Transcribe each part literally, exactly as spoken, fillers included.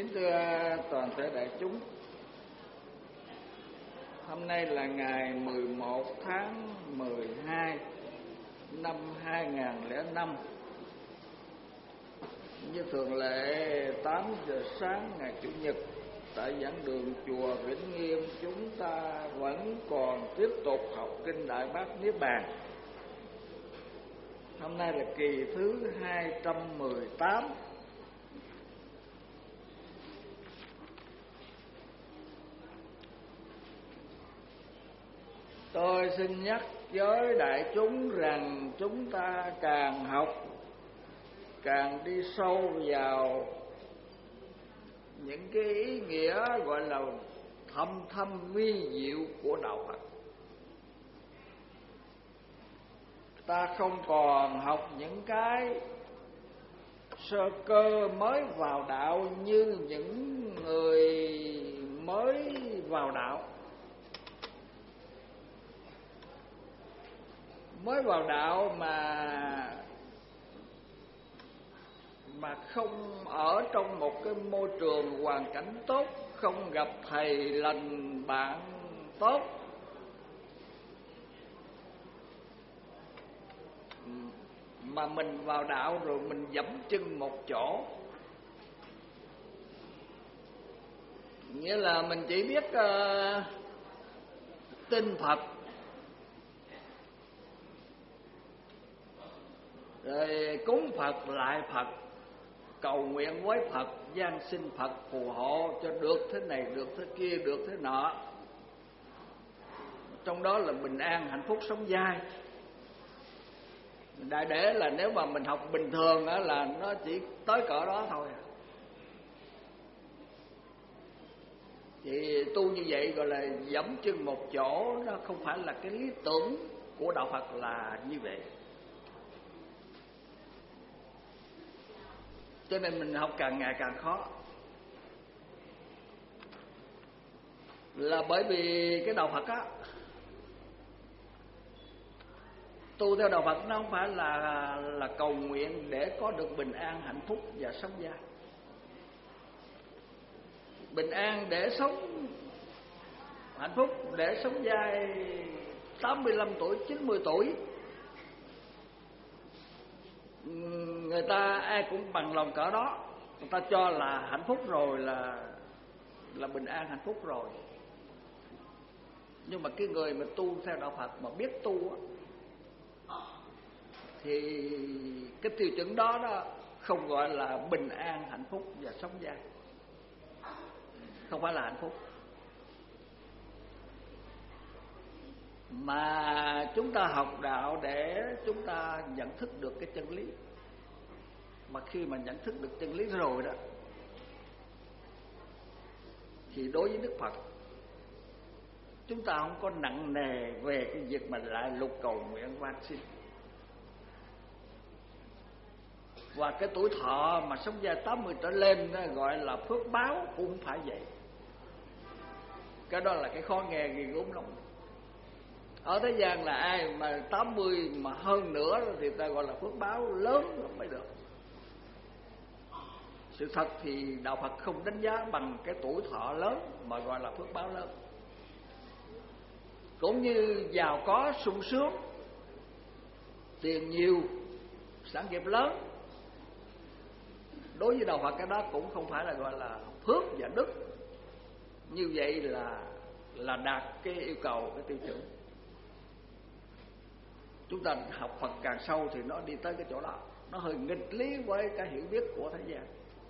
Kính thưa toàn thể đại chúng, hôm nay là ngày mười một tháng mười hai năm hai nghìn không trăm lẻ năm. Như thường lệ, tám giờ sáng ngày Chủ nhật, tại giảng đường chùa Vĩnh Nghiêm, chúng ta vẫn còn tiếp tục học kinh Đại Bát Niết Bàn. Hôm nay là kỳ thứ hai trăm mười tám. Tôi xin nhắc với đại chúng rằng chúng ta càng học, càng đi sâu vào những cái ý nghĩa gọi là thâm thâm vi diệu của đạo Phật. Ta không còn học những cái sơ cơ mới vào đạo như những người mới vào đạo. Mới vào đạo mà mà không ở trong một cái môi trường hoàn cảnh tốt, không gặp thầy lành bạn tốt, mà mình vào đạo rồi mình dẫm chân một chỗ, nghĩa là mình chỉ biết uh, tin Phật, rồi cúng Phật lại Phật, cầu nguyện với Phật, van xin Phật phù hộ cho được thế này, được thế kia, được thế nọ. Trong đó là bình an, hạnh phúc, sống dai. Đại để là nếu mà mình học bình thường á là nó chỉ tới cỡ đó thôi. Thì tu như vậy gọi là dẫm chân một chỗ, nó không phải là cái lý tưởng của đạo Phật là như vậy. Cho nên mình học càng ngày càng khó. Là bởi vì cái đạo Phật á, tu theo đạo Phật nó không phải là là cầu nguyện để có được bình an, hạnh phúc và sống dai. Bình an để sống hạnh phúc, để sống dai tám mươi lăm tuổi, chín mươi tuổi, người ta ai cũng bằng lòng cỡ đó, người ta cho là hạnh phúc rồi, là là bình an hạnh phúc rồi. Nhưng mà cái người mà tu theo đạo Phật mà biết tu á, thì cái tiêu chuẩn đó đó không gọi là bình an hạnh phúc và sống dai, không phải là hạnh phúc. Mà chúng ta học đạo để chúng ta nhận thức được cái chân lý. Mà khi mà nhận thức được chân lý rồi đó, thì đối với Đức Phật, chúng ta không có nặng nề về cái việc mà lại lục cầu nguyện van xin. Và cái tuổi thọ mà sống dai tám mươi trở lên đó, gọi là phước báo cũng phải vậy. Cái đó là cái khó nghe ghê gớm lắm. Ở thế gian là ai mà tám mươi mà hơn nữa thì ta gọi là phước báo lớn lắm mới được. Sự thật thì đạo Phật không đánh giá bằng cái tuổi thọ lớn mà gọi là phước báo lớn. Cũng như giàu có sung sướng, tiền nhiều, sản nghiệp lớn, đối với đạo Phật cái đó cũng không phải là gọi là phước và đức. Như vậy là là đạt cái yêu cầu, cái tiêu chuẩn. Chúng ta học Phật càng sâu thì nó đi tới cái chỗ đó, nó hơi nghịch lý với cái hiểu biết của thế gian.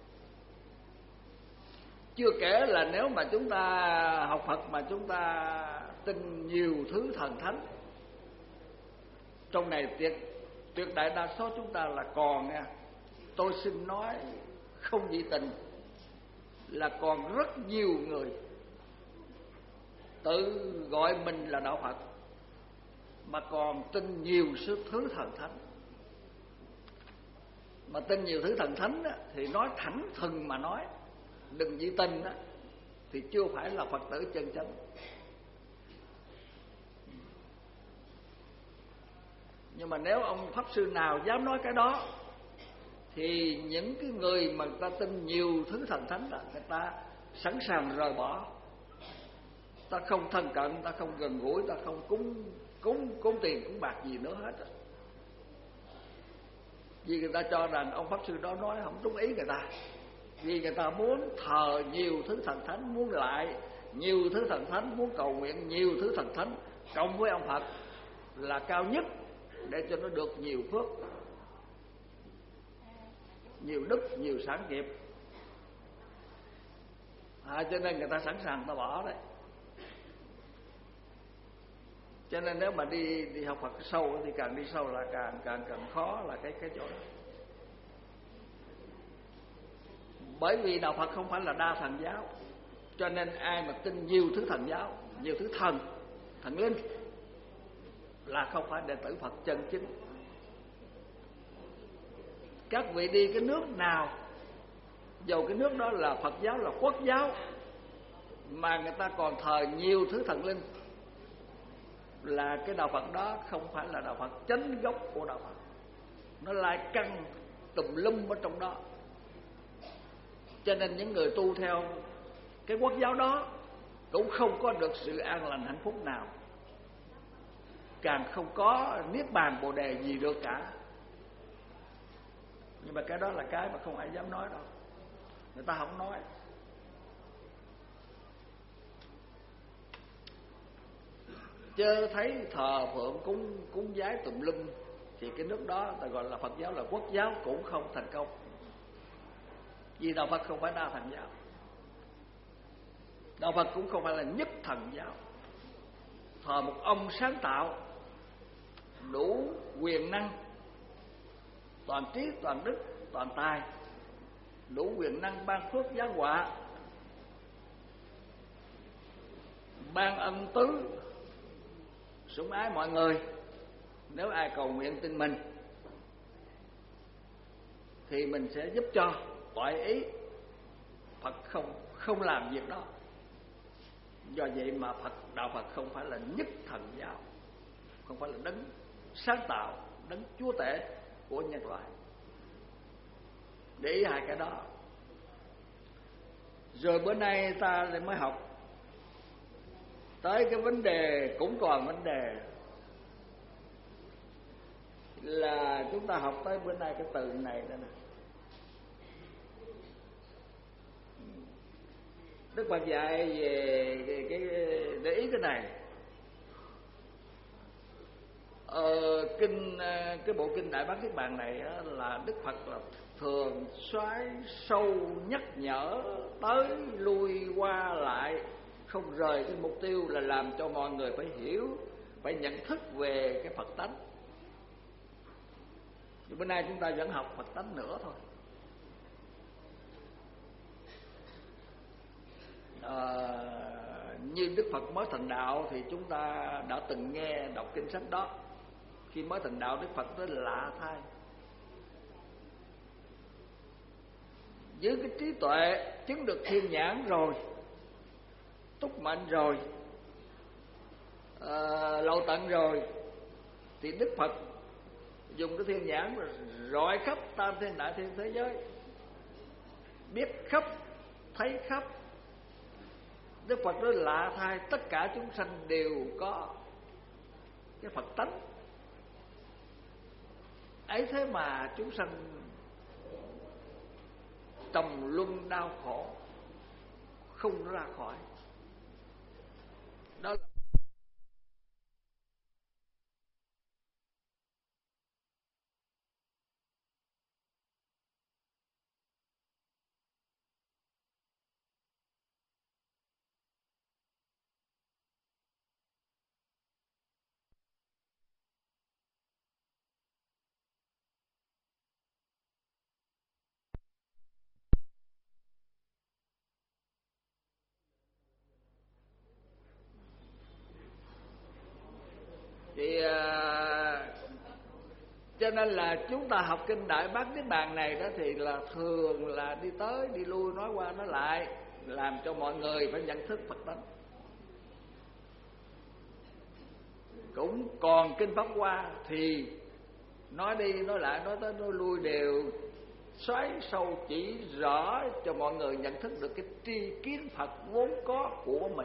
Chưa kể là nếu mà chúng ta học Phật mà chúng ta tin nhiều thứ thần thánh, trong này tuyệt tuyệt đại đa số chúng ta là còn nha, tôi xin nói không dị tình, là còn rất nhiều người tự gọi mình là đạo Phật mà còn tin nhiều số thứ thần thánh. Mà tin nhiều thứ thần thánh á, thì nói thẳng thừng mà nói, đừng dị tình á, thì chưa phải là Phật tử chân chánh. Nhưng mà nếu ông pháp sư nào dám nói cái đó thì những cái người mà người ta tin nhiều thứ thần thánh đó, người ta sẵn sàng rời bỏ. Ta không thân cận, ta không gần gũi, ta không cúng cúng cúng tiền cúng bạc gì nữa hết. Vì người ta cho rằng ông pháp sư đó nói không đúng ý người ta. Vì người ta muốn thờ nhiều thứ thần thánh, muốn lại nhiều thứ thần thánh, muốn cầu nguyện nhiều thứ thần thánh cộng với ông Phật là cao nhất, để cho nó được nhiều phước, nhiều đức, nhiều sản nghiệp. À, cho nên người ta sẵn sàng ta bỏ đấy. Cho nên nếu mà đi đi học Phật sâu thì càng đi sâu là càng càng càng khó là cái cái chỗ đó. Bởi vì đạo Phật không phải là đa thần giáo, cho nên ai mà tin nhiều thứ thần giáo, nhiều thứ thần, thần linh là không phải đệ tử Phật chân chính. Các vị đi cái nước nào, dầu cái nước đó là Phật giáo, là quốc giáo, mà người ta còn thờ nhiều thứ thần linh, là cái đạo Phật đó không phải là đạo Phật chánh gốc của đạo Phật. Nó lại căng tùm lum ở trong đó. Cho nên những người tu theo cái quốc giáo đó cũng không có được sự an lành hạnh phúc nào, càng không có niết bàn bồ đề gì được cả. Nhưng mà cái đó là cái mà không ai dám nói đâu, người ta không nói. Chớ thấy thờ phượng cúng cúng giái tùm lum thì cái nước đó ta gọi là Phật giáo, là quốc giáo cũng không thành công. Vì đạo Phật không phải đa thần giáo, đạo Phật cũng không phải là nhất thần giáo. Thờ một ông sáng tạo, đủ quyền năng, toàn trí, toàn đức, toàn tài, đủ quyền năng ban phước giáng họa, ban ân tứ, sủng ái mọi người. Nếu ai cầu nguyện tin mình thì mình sẽ giúp cho toại ý. Phật không không làm việc đó. Do vậy mà Phật đạo Phật không phải là nhất thần giáo, không phải là đấng sáng tạo, đấng chúa tể của nhân loại. Để ý hai cái đó. Rồi bữa nay ta lại mới học tới cái vấn đề, cũng còn vấn đề là chúng ta học tới bữa nay cái từ này đây nè. Đức Phật dạy về cái, cái để ý cái này. Ờ, kinh cái bộ kinh Đại Bát Niết Bàn này á, là Đức Phật là thường xoáy sâu nhắc nhở tới lui qua lại, không rời cái mục tiêu là làm cho mọi người phải hiểu, phải nhận thức về cái Phật tánh. Nhưng bữa nay chúng ta vẫn học Phật tánh nữa thôi. À, như Đức Phật mới thành đạo thì chúng ta đã từng nghe đọc kinh sách đó. Khi mới thành đạo, Đức Phật tới lạ thay, với cái trí tuệ chứng được thiên nhãn rồi, túc mệnh rồi, à, lậu tận rồi, thì Đức Phật dùng cái thiên nhãn rồi rọi khắp tam thiên đại thiên thế giới, biết khắp, thấy khắp. Đức Phật nói lạ thay, tất cả chúng sanh đều có cái Phật tánh ấy, thế mà chúng sanh trầm luân đau khổ không ra khỏi. Đó là thì à, cho nên là chúng ta học kinh Đại Bát Niết Bàn này đó thì là thường là đi tới đi lui, nói qua nói lại, làm cho mọi người phải nhận thức Phật tánh. Cũng còn kinh Pháp Hoa thì nói đi nói lại, nói tới nói lui đều xoáy sâu chỉ rõ cho mọi người nhận thức được cái tri kiến Phật vốn có của mình.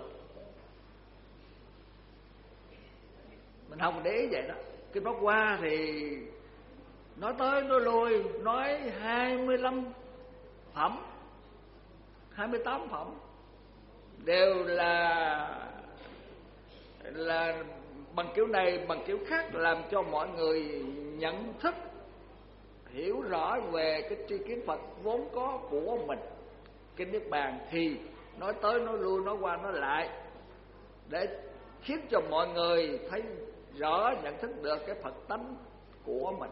Mình không để ý vậy đó. Cái Pháp Hoa thì nói tới nói lui, nói hai mươi lăm phẩm, hai mươi tám phẩm đều là là bằng kiểu này bằng kiểu khác, làm cho mọi người nhận thức hiểu rõ về cái tri kiến Phật vốn có của mình. Kinh Niết Bàn thì nói tới nói lui, nói qua nói lại để khiến cho mọi người thấy rõ, nhận thức được cái Phật tánh của mình.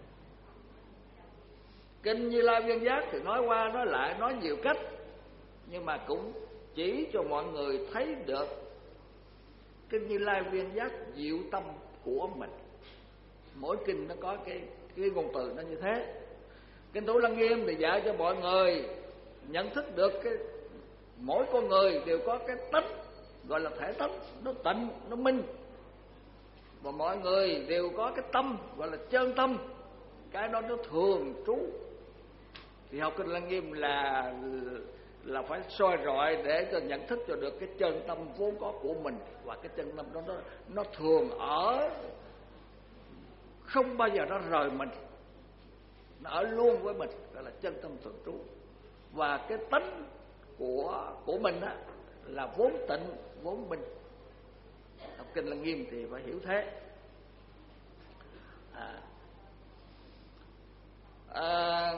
Kinh Như Lai Viên Giác thì nói qua nói lại, nói nhiều cách, nhưng mà cũng chỉ cho mọi người thấy được Kinh Như Lai Viên Giác diệu tâm của mình. Mỗi kinh nó có cái cái ngôn từ nó như thế. Kinh Thủ Lăng Nghiêm thì dạy cho mọi người nhận thức được cái mỗi con người đều có cái tánh gọi là thể tánh, nó tịnh, nó minh, và mọi người đều có cái tâm gọi là chân tâm, cái đó nó thường trú. Thì học Kinh Lăng Nghiêm là là phải soi rọi để cho nhận thức cho được cái chân tâm vốn có của mình, và cái chân tâm đó nó, nó thường ở, không bao giờ nó rời mình, nó ở luôn với mình, gọi là chân tâm thường trú. Và cái tánh của của mình á là vốn tịnh, vốn minh. Học Kinh Lăng Nghiêm thì phải hiểu thế. À, à,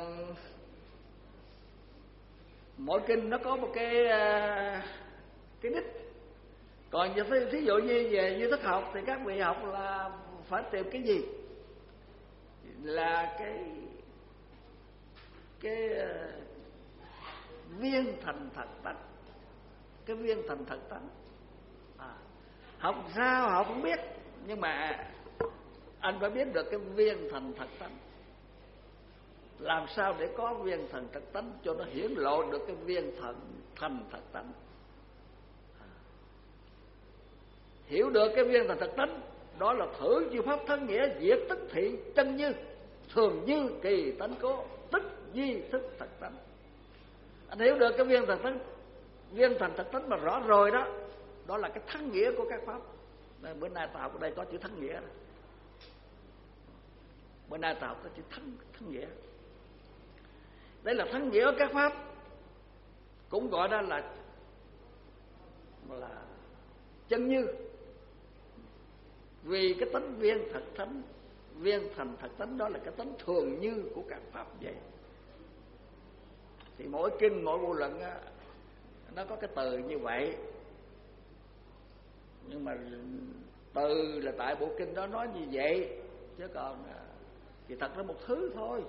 mỗi kinh nó có một cái cái đích. Còn thí dụ như về duy thức học thì các vị học là phải tìm cái gì là cái cái viên thành thật tánh, cái viên thành thật tánh. À, học sao họ cũng biết, nhưng mà anh phải biết được cái viên thành thật tánh. Làm sao để có viên thành thật tánh cho nó hiển lộ được cái viên thành thành thật tánh. À, hiểu được cái viên thành thật tánh đó là thử chư pháp thân nghĩa diệt tức thị chân như thường như kỳ tánh cố tức di thức thật tánh. Anh hiểu được cái viên thành tánh, viên thành thật tánh mà rõ rồi đó, đó là cái thắng nghĩa của các pháp. Nên bữa nay ta học ở đây có chữ thắng nghĩa đó. Bữa nay ta học có chữ thắng thắng nghĩa. Đây là thắng nghĩa của các pháp, cũng gọi đó là là chân như. Vì cái tánh viên thật tánh, viên thành thật tánh đó là cái tánh thường như của các pháp vậy. Thì mỗi kinh, mỗi bộ luận á, nó có cái từ như vậy. Nhưng mà từ là tại bộ kinh đó nói như vậy, chứ còn thì thật là một thứ thôi.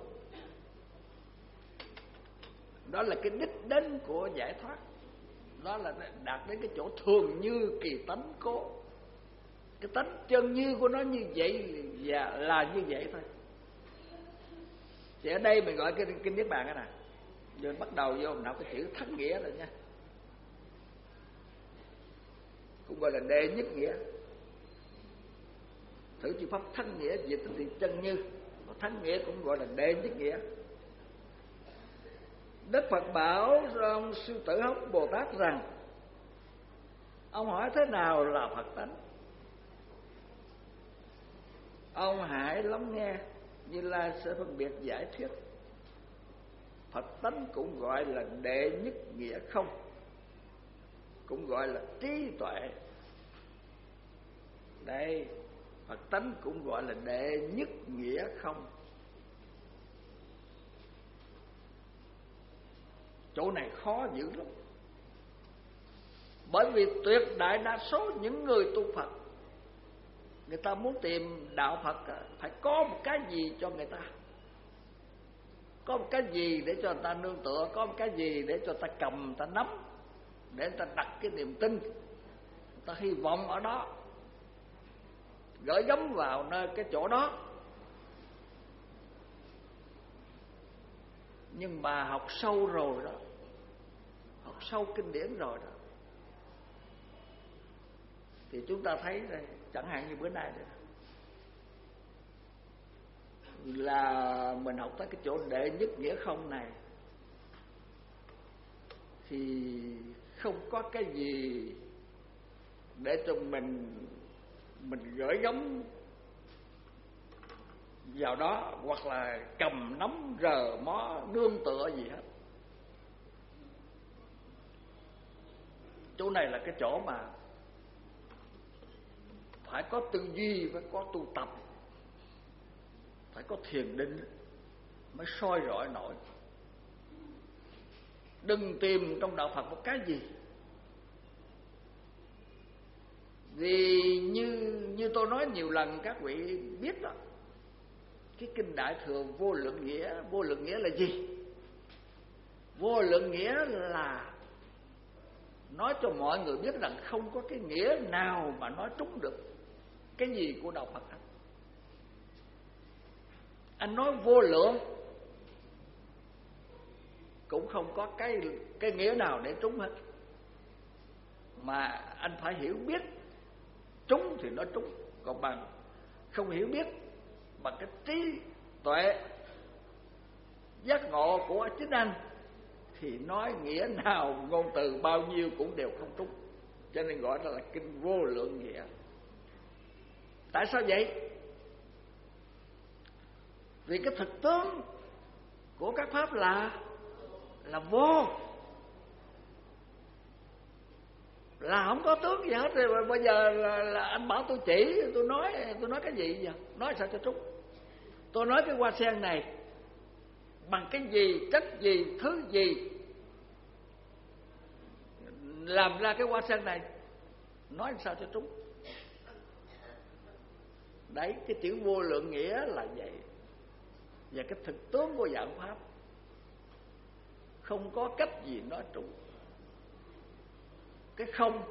Đó là cái đích đến của giải thoát, đó là đạt đến cái chỗ thường như kỳ tánh cố. Cái tánh chân như của nó như vậy và là như vậy thôi. Thì ở đây mình gọi cái kinh Niết Bàn cái này. Giờ bắt đầu vô mình học cái chữ thắng nghĩa rồi nha. Cũng gọi là đệ nhất nghĩa. Thử chữ pháp thắng nghĩa về tính thì chân như, và thắng nghĩa cũng gọi là đệ nhất nghĩa. Đức Phật bảo ông Sư Tử Hốc Bồ Tát rằng: ông hỏi thế nào là Phật tánh? Ông hãy lắng nghe, Như Lai sẽ phân biệt giải thuyết. Phật tánh cũng gọi là đệ nhất nghĩa không, cũng gọi là trí tuệ. Đây, Phật tánh cũng gọi là đệ nhất nghĩa không. Chỗ này khó dữ lắm. Bởi vì tuyệt đại đa số những người tu Phật, người ta muốn tìm đạo Phật phải có một cái gì cho người ta, có một cái gì để cho người ta nương tựa, có một cái gì để cho người ta cầm, người ta nắm, để người ta đặt cái niềm tin, người ta hy vọng ở đó, gửi gắm vào nơi cái chỗ đó. Nhưng mà học sâu rồi đó, học sâu kinh điển rồi đó, thì chúng ta thấy đây, chẳng hạn như bữa nay đây, là mình mình học tới cái chỗ đệ nhất nghĩa không này thì không có cái gì để cho mình mình gửi gắm vào đó, hoặc là cầm nắm rờ mó nương tựa gì hết. Chỗ này là cái chỗ mà phải có tư duy, phải có tu tập, phải có thiền định mới soi rọi nổi. Đừng tìm trong đạo Phật một cái gì, vì như như tôi nói nhiều lần các vị biết đó, cái kinh Đại Thừa Vô Lượng Nghĩa. Vô lượng nghĩa là gì? Vô lượng nghĩa là nói cho mọi người biết rằng không có cái nghĩa nào mà nói trúng được cái gì của đạo Phật hết. Anh nói vô lượng cũng không có cái cái nghĩa nào để trúng hết, mà anh phải hiểu biết, trúng thì nó trúng. Còn bằng không hiểu biết, bằng cái trí tuệ giác ngộ của chính anh thì nói nghĩa nào, ngôn từ bao nhiêu cũng đều không trúng. Cho nên gọi đó là kinh vô lượng nghĩa. Tại sao vậy? Vì cái thực tướng của các pháp là là vô, là không có tướng gì hết. Rồi bây giờ là, là anh bảo tôi chỉ, tôi nói tôi nói cái gì giờ? Nói sao cho trúng? Tôi nói cái hoa sen này bằng cái gì, chất gì, thứ gì làm ra cái hoa sen này, nói sao cho trúng? Đấy, cái chữ vô lượng nghĩa là vậy. Và cái thực tướng của dạng pháp không có cách gì nói trúng. Cái không,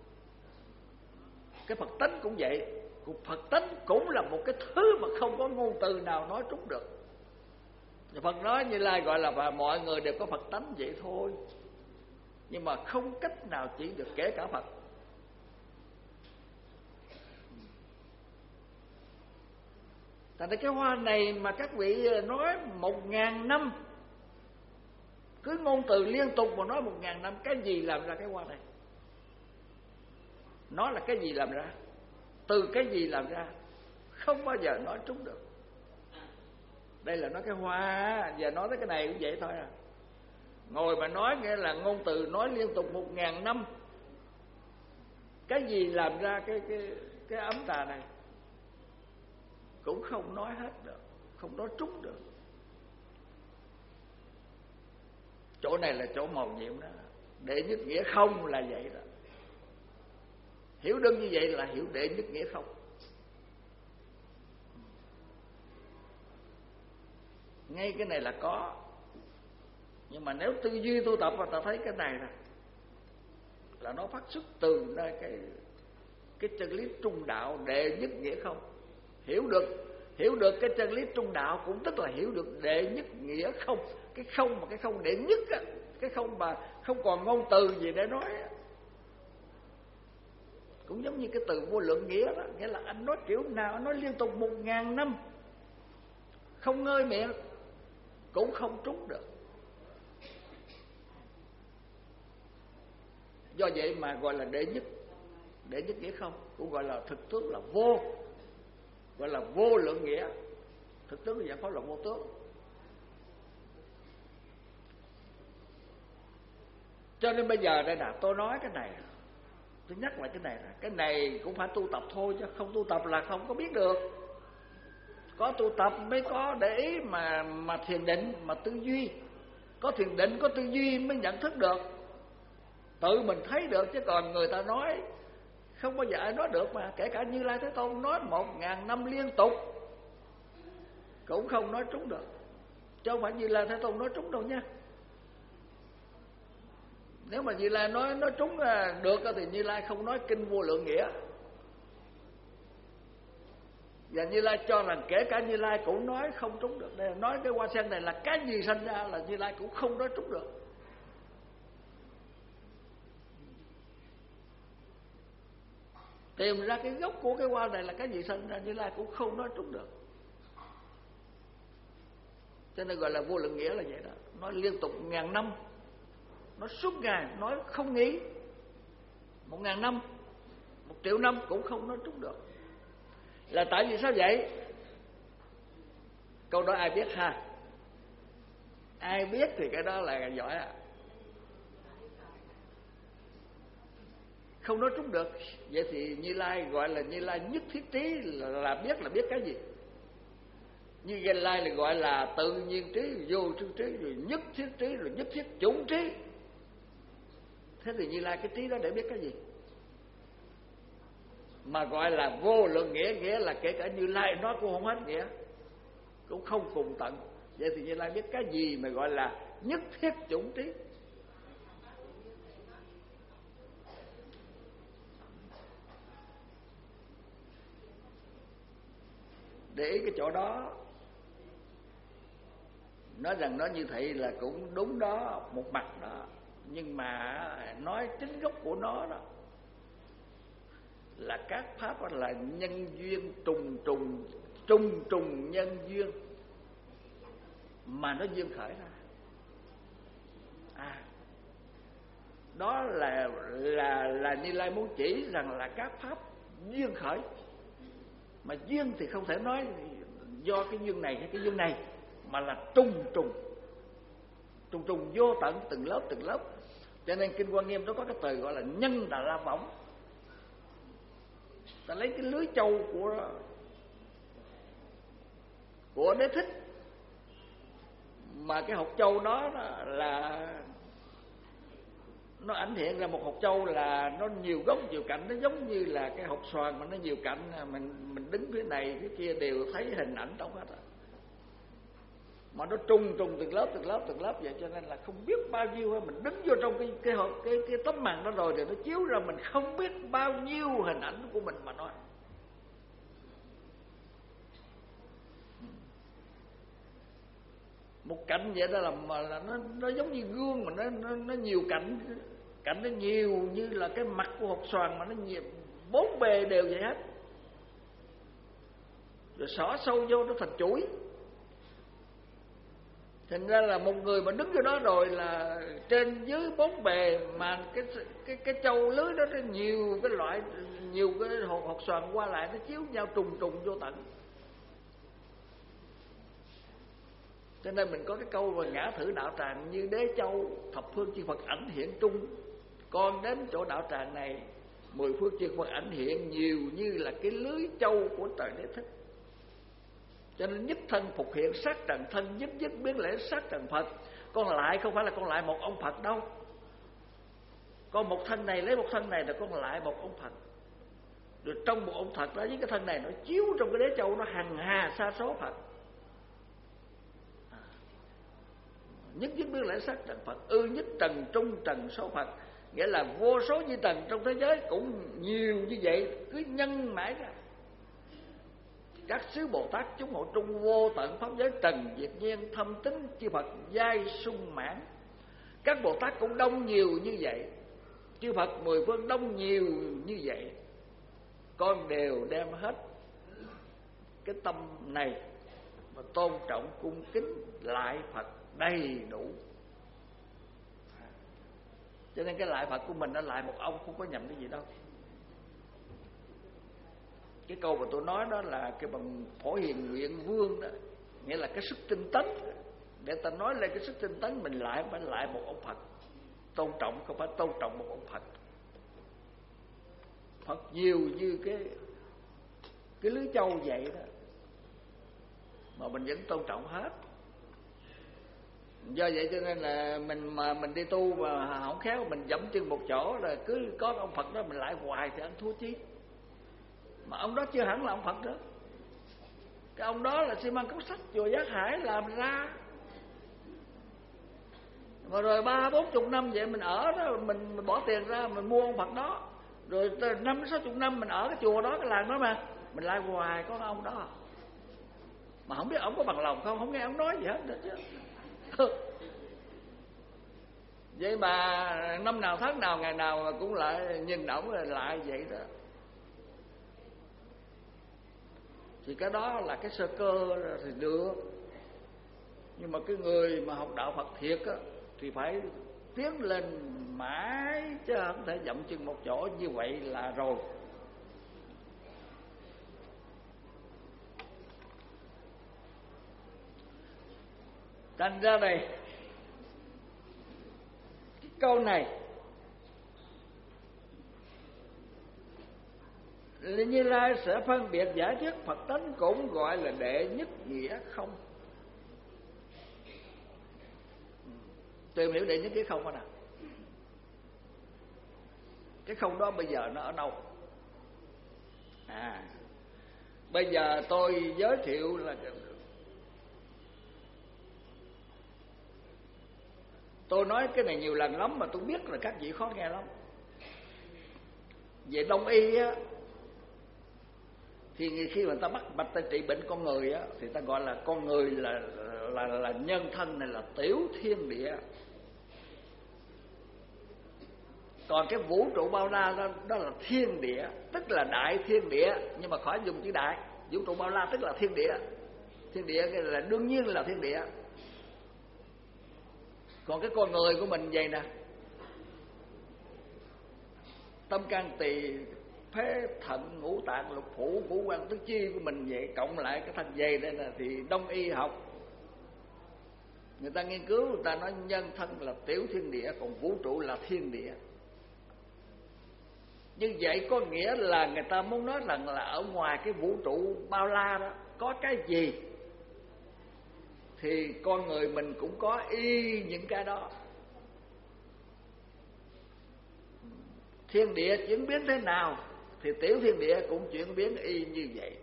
cái Phật tánh cũng vậy. Phật tánh cũng là một cái thứ mà không có ngôn từ nào nói trúng được. Phật nói Như Lai gọi là và mọi người đều có Phật tánh vậy thôi, nhưng mà không cách nào chỉ được, kể cả Phật. Thành ra cái hoa này mà các vị nói một ngàn năm, cứ ngôn từ liên tục mà nói một ngàn năm, cái gì làm ra cái hoa này? Nó là cái gì làm ra? Từ cái gì làm ra? Không bao giờ nói trúng được. Đây là nói cái hoa, giờ nói tới cái này cũng vậy thôi à. Ngồi mà nói nghĩa là ngôn từ nói liên tục một ngàn năm, cái gì làm ra cái cái cái ấm trà này cũng không nói hết được, không nói trúng được. Chỗ này là chỗ mầu nhiệm đó. Đệ nhất nghĩa không là vậy đó. Hiểu đơn như vậy là hiểu đệ nhất nghĩa không. Ngay cái này là có. Nhưng mà nếu tư duy tu tập mà ta thấy cái này nè, là nó phát xuất từ nơi cái cái chân lý trung đạo đệ nhất nghĩa không. Hiểu được hiểu được cái chân lý trung đạo cũng tức là hiểu được đệ nhất nghĩa không. Cái không mà cái không đệ nhất á, cái không mà không còn ngôn từ gì để nói á. Cũng giống như cái từ vô lượng nghĩa đó, nghĩa là anh nói kiểu nào, anh nói liên tục một ngàn năm không ngơi miệng cũng không trúng được. Do vậy mà gọi là đệ nhất, đệ nhất nghĩa không, cũng gọi là thực tướng là vô, gọi là vô lượng nghĩa. Thực tướng là giải pháp là vô tướng. Cho nên bây giờ đây là tôi nói cái này, tôi nhắc lại cái này, cái này cũng phải tu tập thôi, chứ không tu tập là không có biết được. Có tu tập mới có để ý mà mà thiền định, mà tư duy. Có thiền định, có tư duy mới nhận thức được, tự mình thấy được. Chứ còn người ta nói không bao giờ ai nói được mà. Kể cả Như Lai Thế Tôn nói một ngàn năm liên tục cũng không nói trúng được. Chứ không phải Như Lai Thế Tôn nói trúng đâu nha. Nếu mà Như Lai nói nói trúng được thì Như Lai không nói kinh vô lượng nghĩa. Và Như Lai cho rằng kể cả Như Lai cũng nói không trúng được. Đây là nói cái hoa sen này là cái gì sinh ra là Như Lai cũng không nói trúng được. Tìm ra cái gốc của cái hoa này là cái gì sinh ra, Như Lai cũng không nói trúng được. Cho nên gọi là vô lượng nghĩa là vậy đó. Nói liên tục ngàn năm, nói suốt ngày, nói không nghỉ. Một ngàn năm, một triệu năm cũng không nói trúng được. Là tại vì sao vậy? Câu đó ai biết ha? Ai biết thì cái đó là giỏi à. Không nói trúng được. Vậy thì Như Lai gọi là Như Lai nhất thiết trí là, là biết là biết cái gì? Như Như Lai là gọi là tự nhiên trí, vô tư trí, rồi nhất thiết trí, rồi nhất thiết chủng trí. Thế thì Như Lai cái trí đó để biết cái gì? Mà gọi là vô lượng nghĩa, nghĩa là kể cả Như Lai nói cũng không hết nghĩa, cũng không cùng tận. Vậy thì Như Lai biết cái gì mà gọi là nhất thiết chủng trí? Để ý cái chỗ đó, nói rằng nó như thị là cũng đúng đó, một mặt đó. Nhưng mà nói chính gốc của nó đó là các pháp đó là nhân duyên trùng trùng trùng trùng nhân duyên mà nó duyên khởi ra. À, đó là là là Như Lai muốn chỉ rằng là các pháp duyên khởi, mà duyên thì không thể nói do cái duyên này hay cái duyên này, mà là trùng trùng trùng trùng vô tận, từng lớp từng lớp. Cho nên Kinh Hoa Nghiêm đó có cái từ gọi là nhân Đà La Võng. Ta lấy cái lưới châu của của Đế Thích, mà cái hột châu đó là nó ảnh hiện ra một hột châu là nó nhiều gốc nhiều cạnh, nó giống như là cái hột xoàn mà nó nhiều cạnh, mình mình đứng phía này phía kia đều thấy hình ảnh trong hết á. Mà nó trùng trùng từng lớp từng lớp từng lớp vậy, cho nên là không biết bao nhiêu. Mình đứng vô trong cái cái cái cái tấm màn đó rồi thì nó chiếu ra mình không biết bao nhiêu hình ảnh của mình mà nói. Một cạnh vậy đó là mà là nó nó giống như gương mà nó nó nó nhiều cạnh, cạnh nó nhiều như là cái mặt của hột xoàn mà nó nhiều, bốn bề đều vậy hết. Rồi xỏ sâu vô nó thành chuỗi. Thành ra là một người mà đứng vô đó rồi là trên dưới bốn bề, mà cái cái cái châu lưới đó nó nhiều cái loại, nhiều cái hột hột xoàn qua lại nó chiếu nhau trùng trùng vô tận. Cho nên mình có cái câu về ngã thử đạo tràng như đế châu, thập phương chư Phật ảnh hiện trung. Con đến chỗ đạo tràng này, mười phương chư Phật ảnh hiện nhiều như là cái lưới châu của trời Đế Thích. Cho nên nhất thân phục hiện sát trần thân, nhất nhất biến lễ sát trần Phật. Con lại không phải là con lại một ông Phật đâu. Con một thân này lấy một thân này là con lại một ông Phật. Rồi trong một ông Phật đó với cái thân này nó chiếu trong cái đế châu, nó hằng hà sa số Phật. Nhất nhất biến lễ sát trần Phật, ư nhất trần trung trần số Phật. Nghĩa là vô số như trần trong thế giới cũng nhiều như vậy, cứ nhân mãi ra. Các sứ Bồ Tát chúng hộ trung vô tận pháp giới trần diệt nhiên, thâm tính chư Phật giai sung mãn. Các Bồ Tát cũng đông nhiều như vậy, chư Phật mười phương đông nhiều như vậy. Con đều đem hết cái tâm này mà tôn trọng cung kính lại Phật đầy đủ. Cho nên cái lại Phật của mình nó lại một ông, không có nhầm cái gì đâu. Cái câu mà tôi nói đó là cái bằng Phổ Hiền Nguyện Vương đó, nghĩa là cái sức tinh tấn. Để ta nói lên cái sức tinh tấn, mình lại phải lại một ông Phật. Tôn trọng không phải tôn trọng một ông Phật. Phật nhiều như cái cái lưới châu vậy đó, mà mình vẫn tôn trọng hết. Do vậy cho nên là mình mà mình đi tu mà không khéo mình dẫm chân một chỗ rồi cứ có ông Phật đó mình lại hoài thì ăn thua chí. Mà ông đó chưa hẳn là ông Phật đó. Cái ông đó là xi măng cốt sắt chùa Giác Hải làm ra. Mà rồi ba bốn chục năm vậy mình ở đó, mình, mình bỏ tiền ra mình mua ông Phật đó. Rồi năm sáu chục năm mình ở cái chùa đó, cái làng đó mà mình lại hoài có ông đó. Mà không biết ông có bằng lòng không, không nghe ông nói gì hết đó chứ. Vậy mà năm nào tháng nào ngày nào cũng lại nhìn ổng lại vậy đó. Thì cái đó là cái sơ cơ thì được. Nhưng mà cái người mà học đạo Phật thiệt á, thì phải tiến lên mãi, chứ không thể dậm chân một chỗ, như vậy là rồi. Thành ra này, cái câu này Như Lai sẽ phân biệt giải thích Phật tánh, cũng gọi là đệ nhất nghĩa không. Tìm hiểu đệ nhất nghĩa không nào. Cái không đó bây giờ nó ở đâu? À, bây giờ tôi giới thiệu là tôi nói cái này nhiều lần lắm mà tôi biết là các vị khó nghe lắm. Về Đông y á, thì khi mà người ta bắt bạch ta trị bệnh con người á, thì ta gọi là con người là là là nhân thân này là tiểu thiên địa. Còn cái vũ trụ bao la đó, đó là thiên địa, tức là đại thiên địa, nhưng mà khỏi dùng chữ đại. Vũ trụ bao la tức là thiên địa. Thiên địa cái là đương nhiên là thiên địa. Còn cái con người của mình vậy nè, tâm can tỳ phế thận ngũ tạng lục phủ ngũ quan tứ chi của mình vậy, cộng lại cái thân dày đây là thì Đông y học người ta nghiên cứu, người ta nói nhân thân là tiểu thiên địa, còn vũ trụ là thiên địa. Như vậy có nghĩa là người ta muốn nói rằng là ở ngoài cái vũ trụ bao la đó có cái gì thì con người mình cũng có y những cái đó. Thiên địa chuyển biến thế nào thì tiểu thiên địa cũng chuyển biến y như vậy.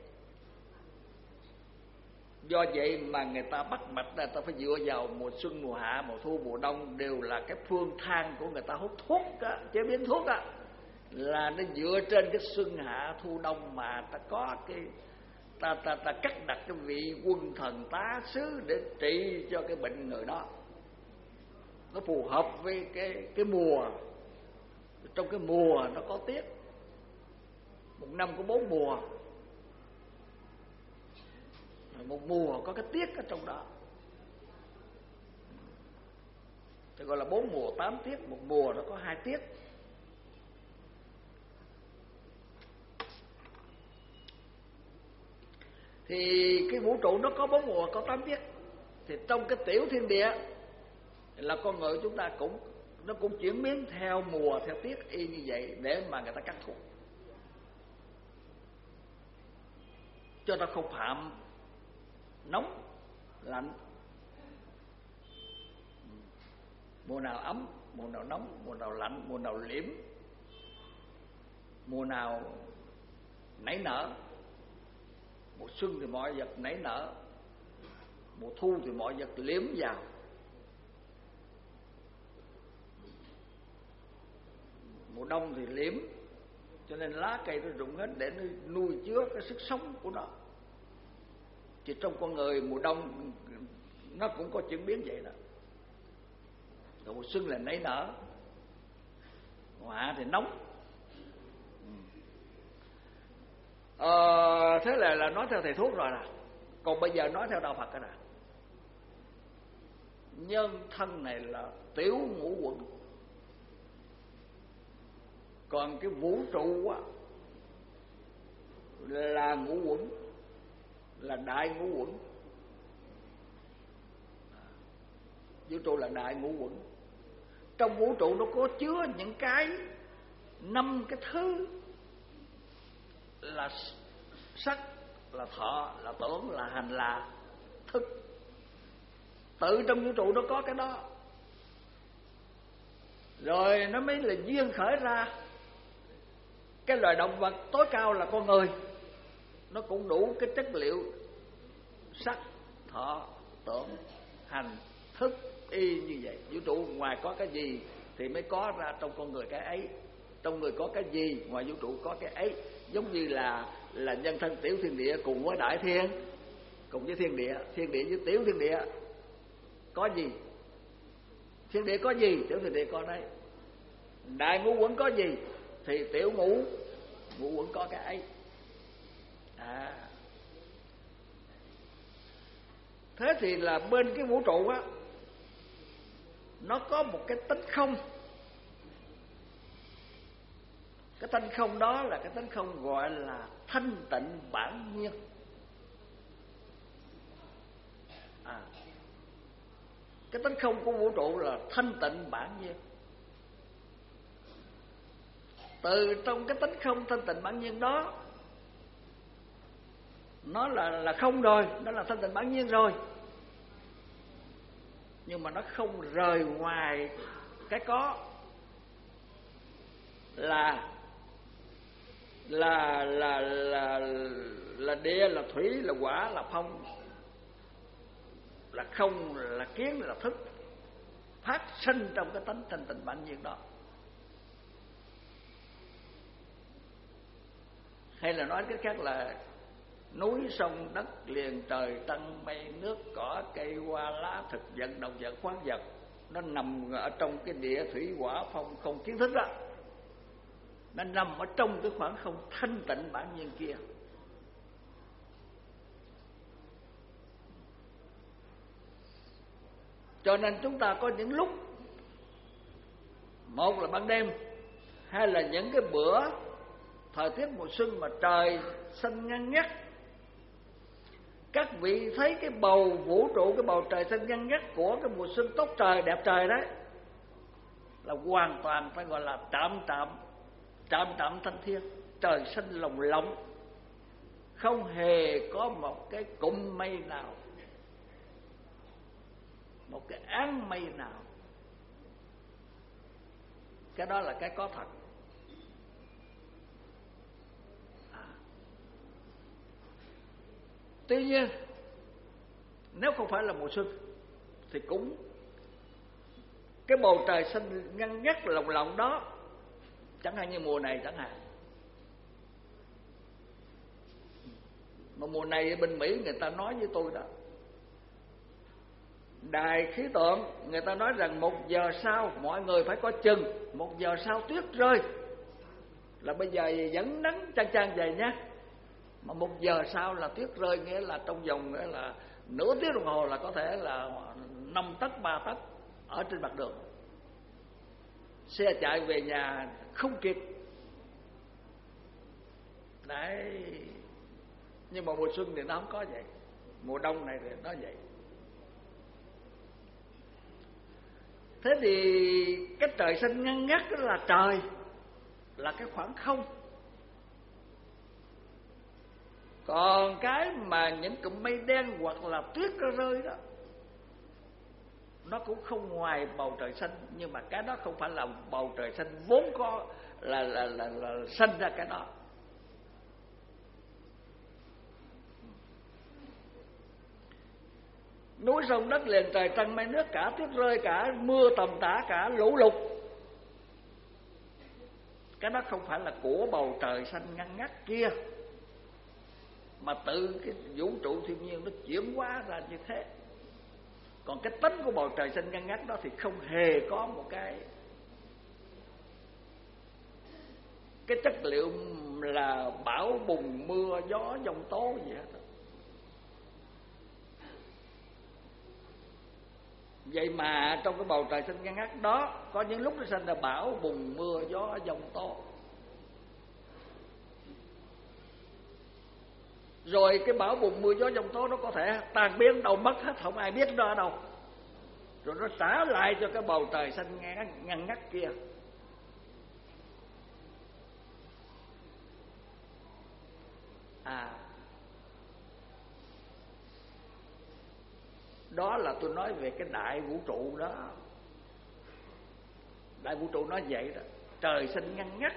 Do vậy mà người ta bắt mạch là ta phải dựa vào mùa xuân, mùa hạ, mùa thu, mùa đông đều là cái phương thang của người ta hút thuốc á, chế biến thuốc á, là nó dựa trên cái xuân hạ thu đông mà ta có cái ta ta ta cắt đặt cái vị quân thần tá sứ để trị cho cái bệnh người đó. Nó phù hợp với cái cái mùa. Trong cái mùa nó có tiết. Một năm có bốn mùa. Một mùa có cái tiết ở trong đó. Thì gọi là bốn mùa tám tiết. Một mùa nó có hai tiết. Thì cái vũ trụ nó có bốn mùa, có tám tiết. Thì trong cái tiểu thiên địa là con người chúng ta cũng nó cũng chuyển biến theo mùa, theo tiết y như vậy để mà người ta cắt thuốc, cho nó không phạm nóng lạnh. Mùa nào ấm, mùa nào nóng, mùa nào lạnh, mùa nào liễm, mùa nào nảy nở. Mùa xuân thì mọi vật nảy nở, mùa thu thì mọi vật liễm vào. Mùa đông thì liễm, cho nên lá cây nó rụng hết để nó nuôi chứa cái sức sống của nó. Thì trong con người mùa đông nó cũng có chuyển biến vậy đó. Rồi mùa xuân là nảy nở, mùa hạ thì nóng. Ờ, thế là là nói theo thầy thuốc rồi nè. Còn bây giờ nói theo đạo Phật cái nè. Nhân thân này là tiểu ngũ quẩn, còn cái vũ trụ á là ngũ quẩn, là đại ngũ quẩn. Vũ trụ là đại ngũ quẩn. Trong vũ trụ nó có chứa những cái năm cái thứ là sắc, là thọ, là tưởng, là hành, là thức. Tự trong vũ trụ nó có cái đó, rồi nó mới là duyên khởi ra cái loài động vật tối cao là con người. Nó cũng đủ cái chất liệu sắc, thọ, tưởng, hành, thức y như vậy. Vũ trụ ngoài có cái gì thì mới có ra trong con người cái ấy. Trong người có cái gì ngoài vũ trụ có cái ấy. Giống như là là nhân thân tiểu thiên địa cùng với đại thiên, cùng với thiên địa. Thiên địa với tiểu thiên địa có gì? Thiên địa có gì? Tiểu thiên địa có đấy. Đại ngũ quẩn có gì? Thì tiểu ngũ ngũ quẩn có cái ấy. À, Thế thì là bên cái vũ trụ á, nó có một cái tánh không. Cái tánh không đó là cái tánh không gọi là thanh tịnh bản nhiên. À, cái tánh không của vũ trụ là thanh tịnh bản nhiên. Từ trong cái tánh không thanh tịnh bản nhiên đó, nó là là không rồi, nó là thanh tịnh bản nhiên rồi. Nhưng mà nó không rời ngoài cái có, là là là là là địa, là thủy, là hỏa, là phong, là không, là kiến, là thức, phát sinh trong cái tánh thanh tịnh bản nhiên đó. Hay là nói cách khác là núi sông đất liền trời trăng mây nước cỏ cây hoa lá thực vật động vật khoáng vật, nó nằm ở trong cái địa thủy hỏa phong không kiến thức đó. Nó nằm ở trong cái khoảng không thanh tịnh bản nhiên kia. Cho nên chúng ta có những lúc, một là ban đêm, hai là những cái bữa thời tiết mùa xuân mà trời xanh ngăn ngắt, các vị thấy cái bầu vũ trụ, cái bầu trời xanh ngăn ngắt của cái mùa xuân tốt trời đẹp trời đấy, là hoàn toàn phải gọi là trạm trạm trạm trạm thanh thiên, trời xanh lồng lộng, không hề có một cái cụm mây nào, một cái áng mây nào. Cái đó là cái có thật. À. Tuy nhiên nếu không phải là mùa xuân thì cũng cái bầu trời xanh ngăn ngắt lồng lộng đó, chẳng hạn như mùa này chẳng hạn. Mà mùa này bên Mỹ người ta nói với tôi đó, đài khí tượng người ta nói rằng một giờ sau mọi người phải có chừng, một giờ sau tuyết rơi. Là bây giờ vẫn nắng chang chang vậy nhá, mà một giờ sau là tuyết rơi, nghĩa là trong vòng nghĩa là nửa tiếng đồng hồ là có thể là năm tấc ba tấc ở trên mặt đường, xe chạy về nhà không kịp. Đấy. Nhưng mà mùa xuân thì nó không có vậy, mùa đông này thì nó vậy. Thế thì cái trời xanh ngăn ngắt đó là trời, là cái khoảng không. Còn cái mà những cụm mây đen hoặc là tuyết nó rơi đó, nó cũng không ngoài bầu trời xanh, nhưng mà cái đó không phải là bầu trời xanh vốn có, là là là, là, là sinh ra cái đó. Núi sông đất liền trời trăng mây nước, cả tuyết rơi, cả mưa tầm tã, cả lũ lụt, cái đó không phải là của bầu trời xanh ngăn ngắt kia, mà tự cái vũ trụ thiên nhiên nó chuyển hóa ra như thế. Còn cái tính của bầu trời xanh ngăn ngắt đó thì không hề có một cái cái chất liệu là bão bùng mưa gió giông tố gì hết. Vậy mà trong cái bầu trời xanh ngăn ngắt đó, có những lúc nó sinh ra bão bùng mưa gió giông tố. Rồi cái bão bùng mưa gió giông tố nó có thể tan biến đâu mất hết, không ai biết nó ở đâu. Rồi nó trả lại cho cái bầu trời xanh ngăn ngắt kia. À, đó là tôi nói về cái đại vũ trụ đó. Đại vũ trụ nó vậy đó, trời xanh ngăn ngắt.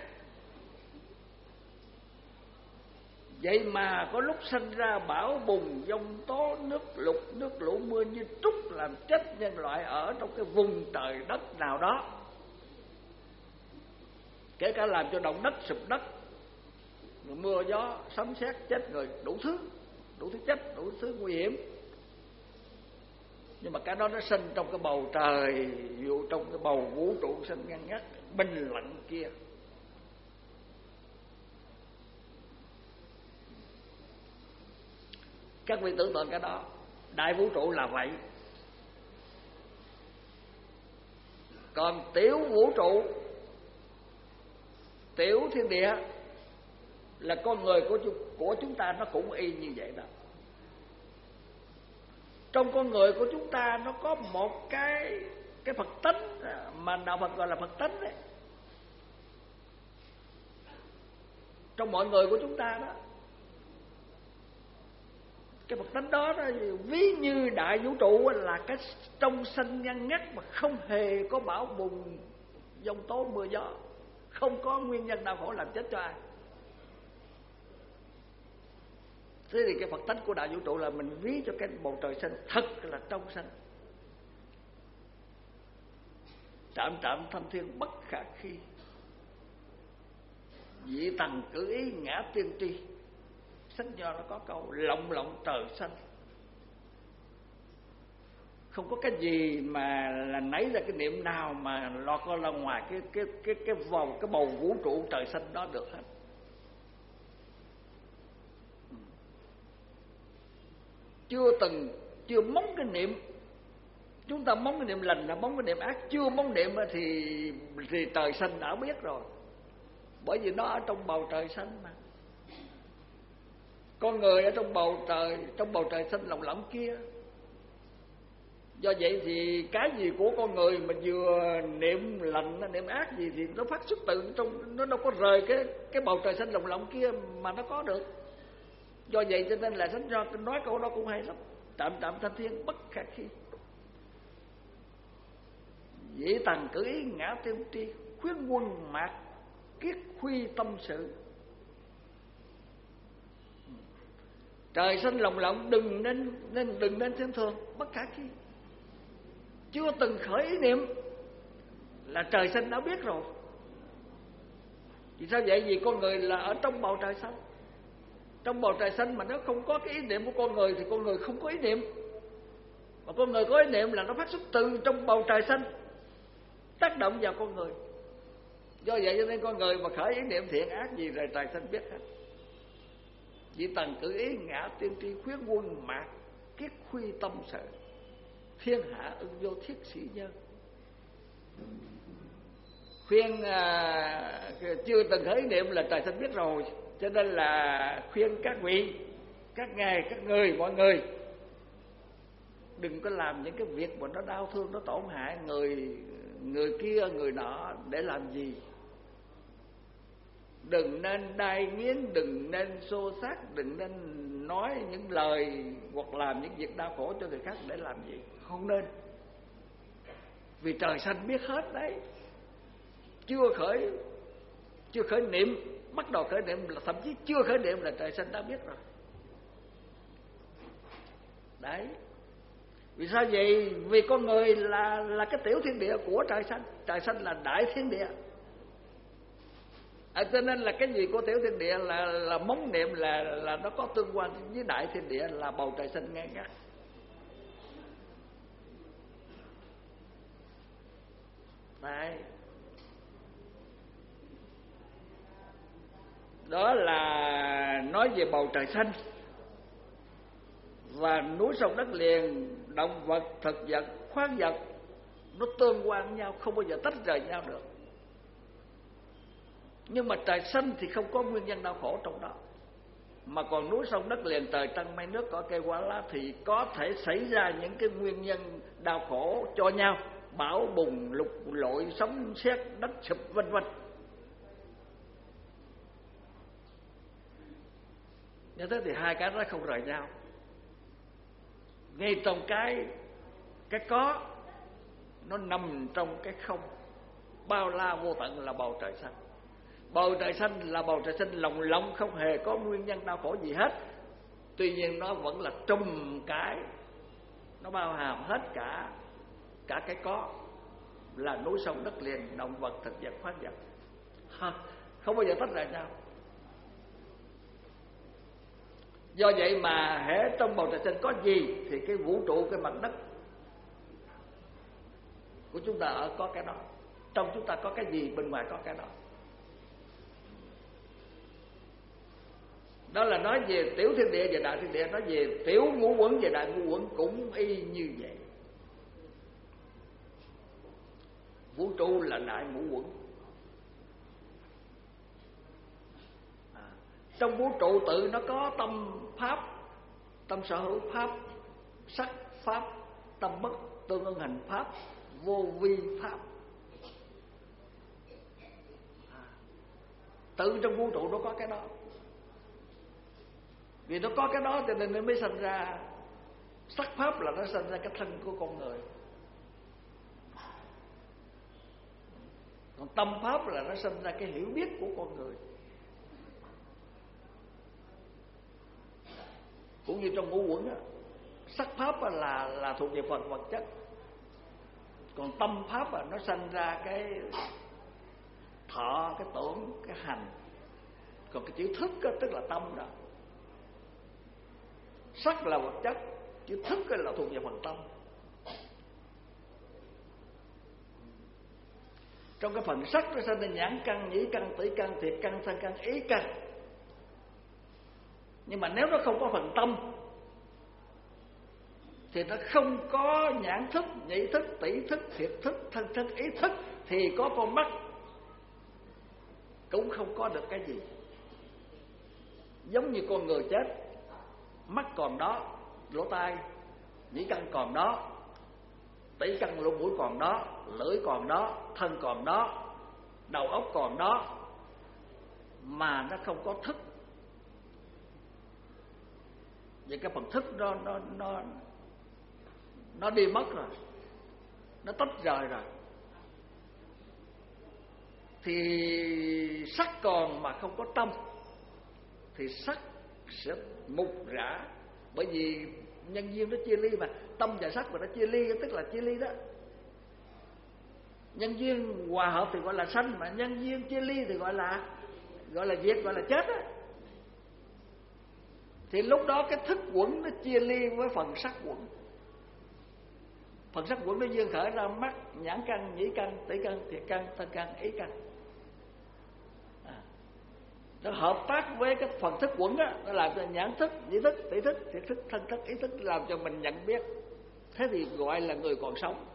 Vậy mà có lúc sinh ra bão bùng giông tố, nước lụt nước lũ mưa như trút, làm chết nhân loại ở trong cái vùng trời đất nào đó, kể cả làm cho động đất sụp đất, mưa gió sấm sét chết người, đủ thứ, đủ thứ chết, đủ thứ nguy hiểm. Nhưng mà cái đó nó sinh trong cái bầu trời, trong cái bầu vũ trụ sinh ngăn ngắt bình lặng kia. Các vị tưởng tượng cái đó, Đại vũ trụ là vậy. Còn tiểu vũ trụ, tiểu thiên địa là con người của của chúng ta, nó cũng y như vậy đó. Trong con người của chúng ta nó có một cái cái Phật tánh mà đạo Phật gọi là Phật tánh đấy. Trong mọi người của chúng ta đó, cái Phật tánh đó, đó ví như đại vũ trụ là cái trong xanh ngăn ngắt mà không hề có bão bùng giông tố mưa gió, không có nguyên nhân đau khổ làm chết cho ai. Thế thì cái Phật tánh của đại vũ trụ là mình ví cho cái bầu trời xanh thật là trong xanh, trạm trạm thanh thiên bất khả khi, dị tầng cử ý ngã tiên tri. Sách Nho nó có câu lộng lộng trời xanh. Không có cái gì mà là nảy ra cái niệm nào mà lọt ra ngoài cái cái cái cái vòng cái bầu vũ trụ trời xanh đó được hết. Chưa từng chưa mong cái niệm, chúng ta mong cái niệm lành là mong cái niệm ác, chưa mong niệm thì thì trời xanh đã biết rồi, bởi vì nó ở trong bầu trời xanh mà. Con người ở trong bầu trời, trong bầu trời xanh lộng lẫm kia. Do vậy thì cái gì của con người mà vừa niệm lành niệm ác gì thì nó phát xuất từ trong, nó đâu có rời cái cái bầu trời xanh lộng lẫm kia mà nó có được. Do vậy cho nên là Sách Nho nói câu đó cũng hay lắm. Trạm trạm thanh thiên bất khả khi, dĩ tầng cử ý ngã tiên tri, khuyến quân mạc kiết khuy tâm sự. Trời xanh lồng lộng đừng nên nên đừng nên xem thường, bất khả khi. Chưa từng khởi ý niệm là trời xanh đã biết rồi. Vì sao vậy? Vì con người là ở trong bầu trời xanh. Trong bầu trời xanh mà nó không có cái ý niệm của con người thì con người không có ý niệm. Mà con người có ý niệm là nó phát xuất từ trong bầu trời xanh, tác động vào con người. Do vậy cho nên con người mà khởi ý niệm thiện ác gì rồi trời xanh biết hết. Chỉ tầng cử ý ngã tiên tri, khuyến quân mạc kiết khuy tâm sự, thiên hạ ưng vô thiết sĩ nhân. Khuyên à, chưa từng khởi ý niệm là trời xanh biết rồi. Cho nên là khuyên các vị, các ngài, các người, mọi người đừng có làm những cái việc mà nó đau thương, nó tổn hại người người kia, người nọ để làm gì. Đừng nên đai nghiến, đừng nên xô xát, đừng nên nói những lời hoặc làm những việc đau khổ cho người khác để làm gì. Không nên. Vì trời xanh biết hết đấy. Chưa khởi Chưa khởi niệm, bắt đầu khởi niệm là thậm chí chưa khởi niệm là trời xanh đã biết rồi. Đấy. Vì sao vậy? Vì con người là là cái tiểu thiên địa của trời xanh. Trời xanh là đại thiên địa. À, cho nên là cái gì của tiểu thiên địa là là móng niệm là là nó có tương quan với đại thiên địa là bầu trời xanh ngang ngắt. Đấy. Đó là nói về bầu trời xanh. Và núi sông đất liền, động vật, thực vật, khoáng vật, nó tương quan với nhau, không bao giờ tách rời nhau được. Nhưng mà trời xanh thì không có nguyên nhân đau khổ trong đó. Mà còn núi sông đất liền, trời trăng mây nước, cỏ cây hoa lá thì có thể xảy ra những cái nguyên nhân đau khổ cho nhau, bão bùng, lục lội, sấm sét, đất sụp vân vân. Như thế thì hai cái đó không rời nhau. Ngay trong cái cái có, nó nằm trong cái không, bao la vô tận là bầu trời xanh. Bầu trời xanh là bầu trời xanh lồng lộng, không hề có nguyên nhân đau khổ gì hết. Tuy nhiên nó vẫn là trùm cái, nó bao hàm hết cả cả cái có, là núi sông đất liền, động vật, thực vật, khoáng vật, không bao giờ tách rời nhau. Do vậy mà hễ trong bầu trời xanh có gì thì cái vũ trụ, cái mặt đất của chúng ta ở có cái đó. Trong chúng ta có cái gì, bên ngoài có cái đó. Đó là nói về tiểu thiên địa và đại thiên địa, nói về tiểu ngũ uẩn và đại ngũ uẩn cũng y như vậy. Vũ trụ là đại ngũ uẩn. À, trong vũ trụ tự nó có tâm pháp, tâm sở hữu pháp, sắc pháp, tâm bất tương ưng hành pháp, vô vi pháp. À, tự trong vũ trụ nó có cái đó. Vì nó có cái đó cho nên nó mới sinh ra sắc pháp, là nó sinh ra cái thân của con người. Còn tâm pháp là nó sinh ra cái hiểu biết của con người. Cũng như trong ngũ uẩn á, sắc pháp là là thuộc về phần vật chất, còn tâm pháp là nó sinh ra cái thọ, cái tưởng, cái hành. Còn cái chữ thức á, tức là tâm đó. Sắc là vật chất, chữ thức là thuộc về phần tâm. Trong cái phần sắc nó sinh ra nhãn căn, nhĩ căn, tỷ căn, thiệt căn, thân căn, ý căn. Nhưng mà nếu nó không có phần tâm thì nó không có nhãn thức, nhĩ thức, tỷ thức, thiệt thức, thân thức, ý thức. Thì có con mắt cũng không có được cái gì. Giống như con người chết, mắt còn đó, lỗ tai, nhĩ căn còn đó, tỷ căn lỗ mũi còn đó, lưỡi còn đó, thân còn đó, đầu óc còn đó, mà nó không có thức. Vậy cái phần thức nó nó nó nó đi mất rồi, nó tách rời rồi. Thì sắc còn mà không có tâm thì sắc sẽ mục rã. Bởi vì nhân duyên nó chia ly mà, tâm và sắc mà nó chia ly tức là chia ly đó. Nhân duyên hòa hợp thì gọi là sanh, mà nhân duyên chia ly thì gọi là gọi là diệt, gọi là chết á. Thì lúc đó cái thức uẩn nó chia ly với phần sắc uẩn. Phần sắc uẩn nó duyên khởi ra mắt, nhãn căn, nhĩ căn, tỷ căn, thiệt căn, thân căn, ý căn. À, nó hợp tác với cái phần thức uẩn á, nó làm cho nhãn thức, nhĩ thức, tỷ thức, thiệt thức, thân thức, ý thức, làm cho mình nhận biết. Thế thì gọi là người còn sống.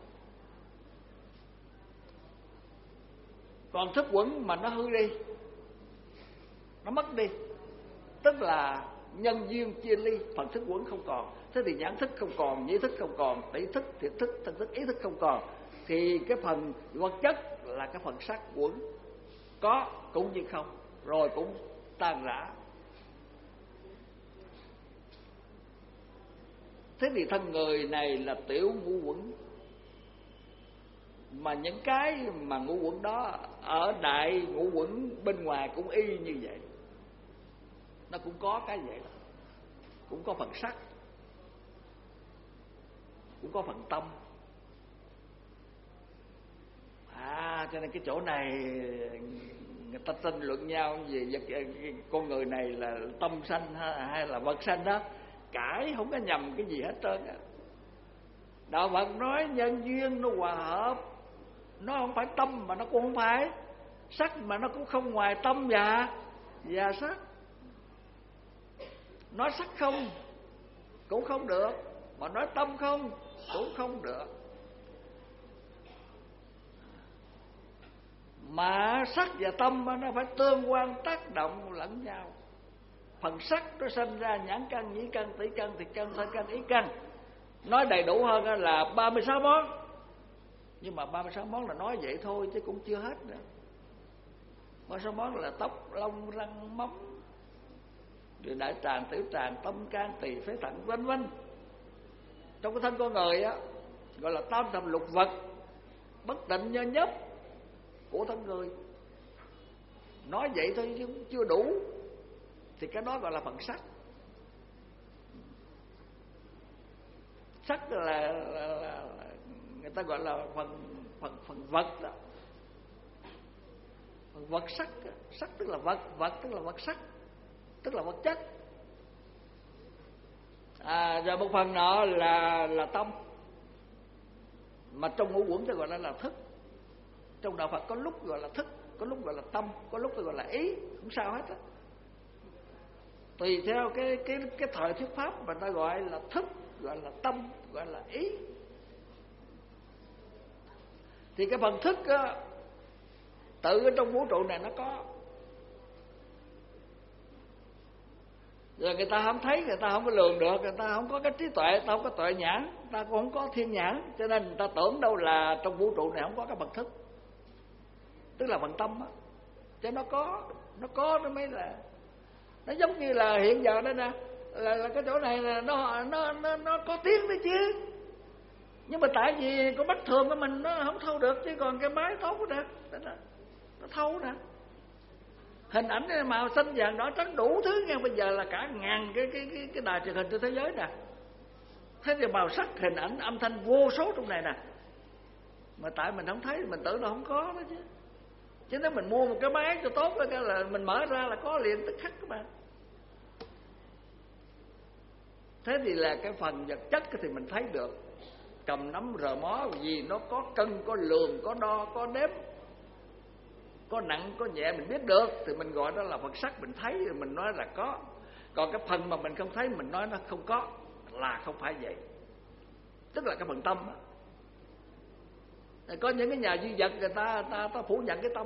Còn thức uẩn mà nó hư đi, nó mất đi, tức là nhân duyên chia ly, phần thức uẩn không còn. Thế thì nhãn thức không còn, nhĩ thức không còn, tỷ thức, thiệt thức, thân thức, ý thức không còn. Thì cái phần vật chất là cái phần sắc uẩn có cũng như không, rồi cũng tan rã. Thế thì thân người này là tiểu ngũ uẩn. Mà những cái mà ngũ uẩn đó ở đại ngũ uẩn bên ngoài cũng y như vậy. Nó cũng có cái vậy đó. Cũng có phần sắc, cũng có phần tâm. À, cho nên cái chỗ này người ta tranh luận nhau về con người này là tâm sanh hay là vật sanh đó, cãi không có nhầm cái gì hết trơn á. Đạo Phật nói nhân duyên nó hòa hợp, nó không phải tâm mà nó cũng không phải sắc, mà nó cũng không ngoài tâm và và sắc. Nói sắc không cũng không được, mà nói tâm không cũng không được. Mà sắc và tâm nó phải tương quan tác động lẫn nhau. Phần sắc nó sinh ra nhãn căn, nhĩ căn, tỷ căn, thiệt căn, thân căn, ý căn. Nói đầy đủ hơn là ba mươi sáu món. Nhưng mà ba mươi sáu món là nói vậy thôi chứ cũng chưa hết nữa. ba mươi sáu món là tóc, lông, răng, móng, rồi đại tràng, tiểu tràng, tâm can, tỳ, phế thận, vân vân. Trong cái thân con người á gọi là tam thập lục vật bất tịnh nhơ nhớp của thân người. Nói vậy thôi chứ chưa đủ, thì cái đó gọi là phần sắc. Sắc là, là, là, là người ta gọi là phần phần phần vật đó. Phần vật sắc, sắc tức là vật, vật tức là vật sắc, tức là vật chất. À, rồi một phần nọ là là tâm, mà trong ngũ uẩn ta gọi là là thức. Trong đạo Phật có lúc gọi là thức, có lúc gọi là tâm, có lúc gọi là ý, không sao hết á. tùy theo cái cái cái thời thuyết pháp mà ta gọi là thức, gọi là tâm, gọi là ý. Thì cái phần thức á, tự ở trong vũ trụ này nó có. Rồi người ta không thấy, người ta không có lường được, người ta không có cái trí tuệ, người ta không có tuệ nhãn, người ta cũng không có thiên nhãn, cho nên người ta tưởng đâu là trong vũ trụ này không có cái phần thức, tức là phần tâm á. Cho nó có, nó có nó mới là, nó giống như là hiện giờ đây nè, là, là cái chỗ này là nó nó nó nó có tiếng đấy chứ, nhưng mà tại vì con mắt thường của mình nó không thâu được, chứ còn cái máy thấu được, nó thấu nè. Hình ảnh này, màu xanh vàng đỏ trắng đủ thứ nghe, bây giờ là cả ngàn cái cái cái, cái đài truyền hình trên thế giới nè. Thế thì màu sắc, hình ảnh, âm thanh vô số trong này nè, mà tại mình không thấy, mình tưởng là không có đó chứ. Chứ nếu mình mua một cái máy cho tốt đó, cái là mình mở ra là có liền tức khắc các bạn. Thế thì là cái phần vật chất thì mình thấy được, cầm nắm rờ mó gì nó có cân, có lường, có đo, có đếm, có nặng, có nhẹ mình biết được, thì mình gọi đó là phần sắc, mình thấy thì mình nói là có. Còn cái phần mà mình không thấy mình nói nó không có là không phải vậy, tức là cái phần tâm đó. Có những cái nhà duy vật người ta ta, ta phủ nhận cái tâm.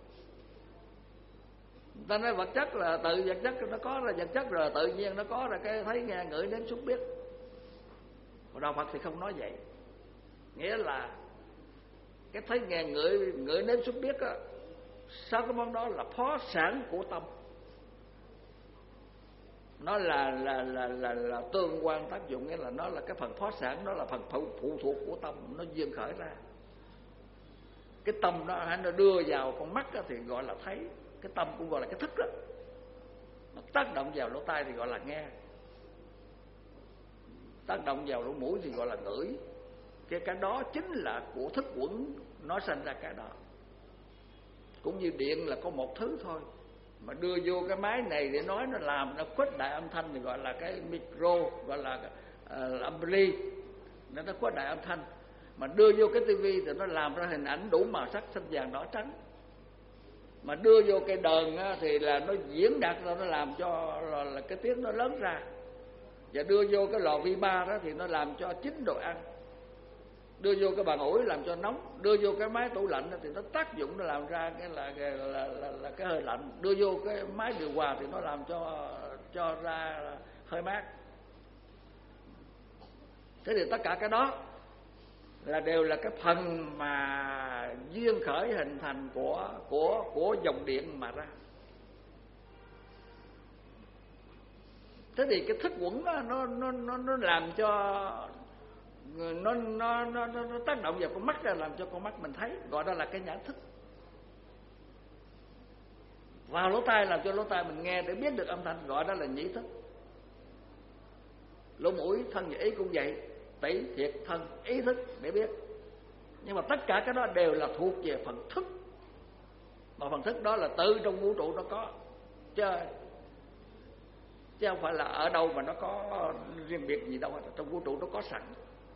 Người ta nói vật chất là tự vật chất nó có là vật chất, rồi tự nhiên nó có là cái thấy nghe ngửi nếm xúc biết. Còn đạo Phật thì không nói vậy. Nghĩa là cái thấy nghe ngửi ngửi nếm xúc biết á, sau cái món đó là phó sản của tâm. Nó là là là là là tương quan tác dụng, nghĩa là nó là cái phần phó sản, nó là phần phụ, phụ thuộc của tâm, nó duyên khởi ra. Cái tâm đó nó đưa vào con mắt đó thì gọi là thấy, cái tâm cũng gọi là cái thức đó. Nó tác động vào lỗ tai thì gọi là nghe, tác động vào lỗ mũi thì gọi là ngửi. Cái cái đó chính là của thức quẩn nó sanh ra cái đó. Cũng như điện là có một thứ thôi, mà đưa vô cái máy này để nói nó làm, nó khuếch đại âm thanh thì gọi là cái micro, gọi là uh, ampli, nó nó khuếch đại âm thanh. Mà đưa vô cái tivi thì nó làm ra hình ảnh đủ màu sắc xanh vàng đỏ trắng. Mà đưa vô cái đờn thì là nó diễn đạt ra, nó làm cho là, là cái tiếng nó lớn ra. Và đưa vô cái lò vi ba đó thì nó làm cho chín đồ ăn. Đưa vô cái bàn ủi làm cho nóng. Đưa vô cái máy tủ lạnh thì nó tác dụng, nó làm ra cái là, là, là, là, là cái hơi lạnh. Đưa vô cái máy điều hòa thì nó làm cho cho ra hơi mát. Thế thì tất cả cái đó là đều là cái phần mà duyên khởi hình thành của của của dòng điện mà ra. Thế thì cái thức quẩn đó, nó nó nó nó làm cho nó nó nó nó tác động vào con mắt ra, làm cho con mắt mình thấy, gọi đó là cái nhãn thức. Vào lỗ tai làm cho lỗ tai mình nghe để biết được âm thanh, gọi đó là nhĩ thức. Lỗ mũi, thân và ý cũng vậy, tỷ, thiệt, thân, ý thức để biết. Nhưng mà tất cả cái đó đều là thuộc về phần thức. Mà phần thức đó là tự trong vũ trụ nó có, chứ chứ không phải là ở đâu mà nó có riêng biệt gì đâu, trong vũ trụ nó có sẵn.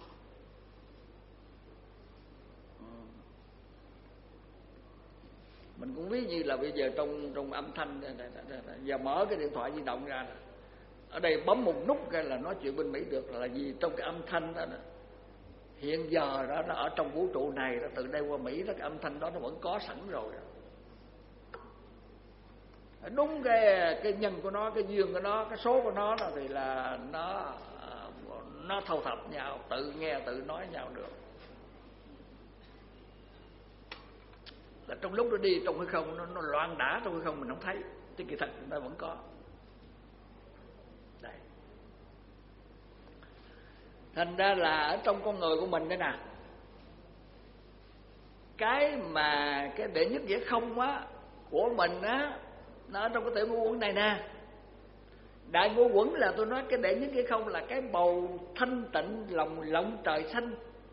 Mình cũng ví như là bây giờ trong trong âm thanh, giờ mở cái điện thoại di động ra, ở đây bấm một nút ra là nói chuyện bên Mỹ được, là vì trong cái âm thanh đó, hiện giờ đó nó ở trong vũ trụ này đó, từ đây qua Mỹ đó, cái âm thanh đó nó vẫn có sẵn rồi đó. Đúng cái cái nhân của nó, cái duyên của nó, cái số của nó đó, thì là nó nó thâu thập nhau, tự nghe tự nói nhau được. Là trong lúc nó đi trong cái không, nó, nó loạn đả trong cái không mình không thấy, chứ kỳ thật nó vẫn có. Đây. Thành ra là ở trong con người của mình đây nè, cái mà cái đệ nhất nghĩa không á của mình á, nó ở trong cái tiểu ngũ quẩn này nè. Đại ngũ quẩn là tôi nói cái đệ nhất nghĩa không là cái bầu thanh tịnh lòng lộng trời xanh,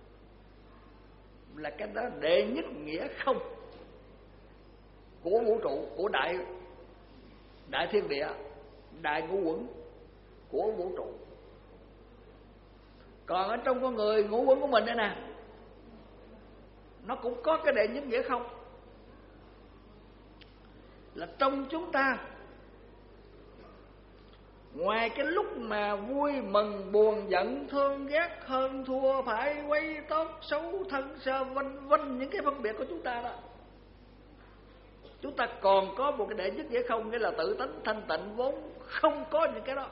là cái đó đệ nhất nghĩa không của vũ trụ, của đại đại thiên địa, đại ngũ quẩn của vũ trụ. Còn ở trong con người ngũ quẩn của mình đây nè, nó cũng có cái đệ nhất nghĩa không, là trong chúng ta Ngoài cái lúc mà vui mừng buồn giận thương ghét hơn thua phải quấy tốt xấu thân sơ vân vân, những cái phân biệt của chúng ta đó, chúng ta còn có một cái đệ nhất nghĩa không, nghĩa là tự tánh thanh tịnh vốn không có những cái đó.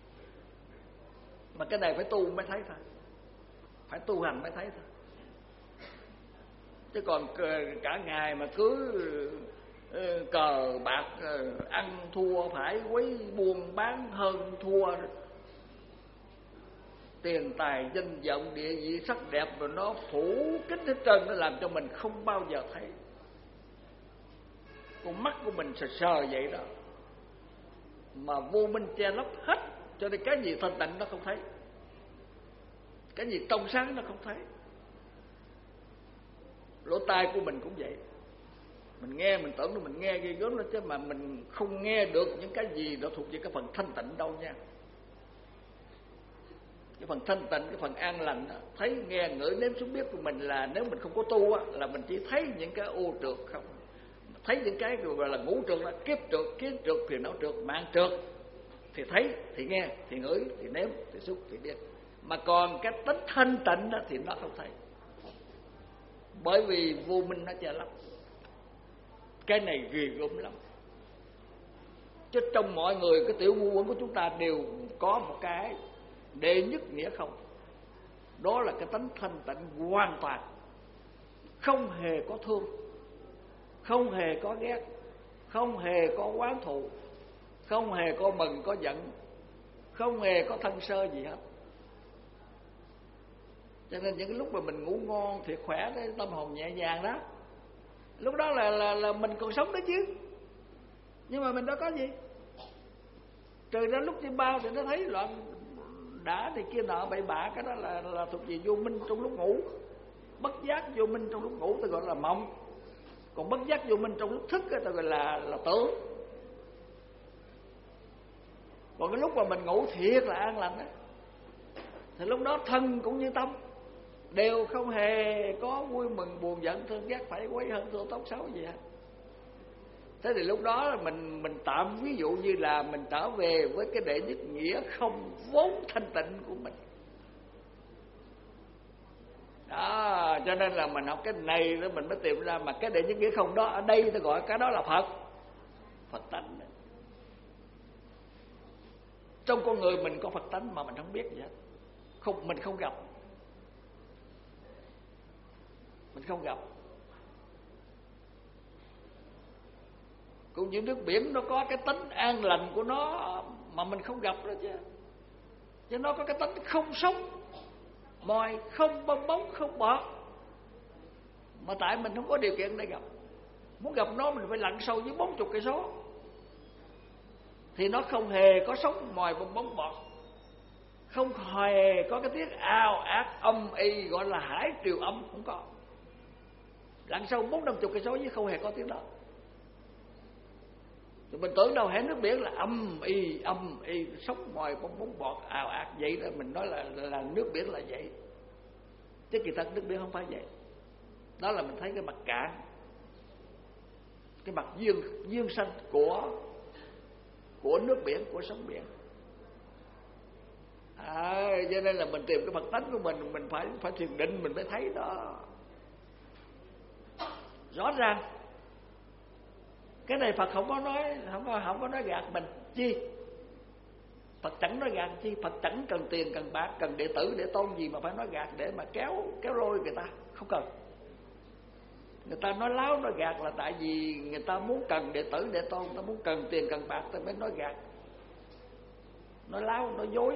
Mà cái này phải tu mới thấy thôi, phải tu hành mới thấy thôi. Chứ còn cả ngày mà cứ cờ bạc ăn thua phải quấy buôn bán hơn thua, tiền tài danh vọng địa vị sắc đẹp rồi nó phủ kín hết trơn, nó làm cho mình không bao giờ thấy. Con mắt của mình sờ sờ vậy đó, mà vô minh che lấp hết, cho nên cái gì thanh tịnh nó không thấy, cái gì trong sáng nó không thấy. Lỗ tai của mình cũng vậy, mình nghe mình tưởng là mình nghe ghê gớm đó, chứ mà mình không nghe được những cái gì đó thuộc về cái phần thanh tịnh đâu nha. Cái phần thanh tịnh, cái phần an lành đó, thấy nghe ngửi nếm xúc biết của mình là nếu mình không có tu á, là mình chỉ thấy những cái ô trượt không, thấy những cái gọi là ngũ trượt, là kiếp trượt, kiến trượt, phiền não trượt, mạng trượt, thì thấy, thì nghe, thì ngửi, thì nếm, thì xúc, thì biết. Mà còn cái tính thanh tịnh đó thì nó không thấy, bởi vì vô minh nó che lấp. Cái này ghê gớm lắm. Chứ trong mọi người, cái tiểu ngu uẩn của chúng ta đều có một cái đệ nhất nghĩa không, đó là cái tánh thanh tịnh hoàn toàn, không hề có thương, không hề có ghét, không hề có oán thù, không hề có mừng có giận, không hề có thân sơ gì hết. Cho nên những cái lúc mà mình ngủ ngon thiệt khỏe, cái tâm hồn nhẹ nhàng đó, lúc đó là là là mình còn sống đó chứ. Nhưng mà mình đâu có gì, trừ ra lúc đi bao thì nó thấy loạn đã thì kia nọ bậy bạ, cái đó là là thuộc về vô minh trong lúc ngủ. Bất giác vô minh trong lúc ngủ ta gọi là mộng, còn bất giác vô minh trong lúc thức ta gọi là là tưởng. Còn cái lúc mà mình ngủ thiệt là an lành đó, thì lúc đó thân cũng như tâm đều không hề có vui mừng buồn giận thương ghét phải quấy hơn thua tốt xấu gì hết. Thế thì lúc đó mình mình tạm ví dụ như là mình trở về với cái đệ nhất nghĩa không vốn thanh tịnh của mình đó. Cho nên là mình học cái này đó mình mới tìm ra mà cái đệ nhất nghĩa không đó ở đây ta gọi cái đó là Phật, Phật tánh. Trong con người mình có Phật tánh mà mình không biết gì hết, không, mình không gặp, mình không gặp. Cũng như nước biển nó có cái tánh an lành của nó mà mình không gặp đó chứ. Chứ nó có cái tánh không sống, mòi, không bong bóng, không bọt, mà tại mình không có điều kiện để gặp. Muốn gặp nó mình phải lặn sâu dưới bốn mươi cây số, thì nó không hề có sống mòi bong bóng bọt, không hề có cái tiếng ào ạt âm y gọi là hải triều âm, không có. Lặn sâu bốn năm chục cây số chứ không hề có tiếng đó. Thì mình tưởng đâu hãy nước biển là âm y âm y sống mòi bong bóng bọt ào ạt vậy đó, mình nói là là nước biển là vậy, chứ kỳ thật nước biển không phải vậy. Đó là mình thấy cái mặt cạn, cái mặt duyên duyên sanh của của nước biển, của sóng biển. À, cho nên là mình tìm cái Phật tánh của mình, mình phải phải thiền định mình mới thấy đó rõ ràng. Cái này Phật không có nói, không có không có nói gạt mình chi. Phật chẳng nói gạt chi, Phật chẳng cần tiền cần bạc cần đệ tử để tôn gì mà phải nói gạt để mà kéo kéo lôi người ta, không cần. Người ta nói láo nói gạt là tại vì người ta muốn cần đệ tử để tôn, người ta muốn cần tiền cần bạc ta mới nói gạt, nói láo nói dối,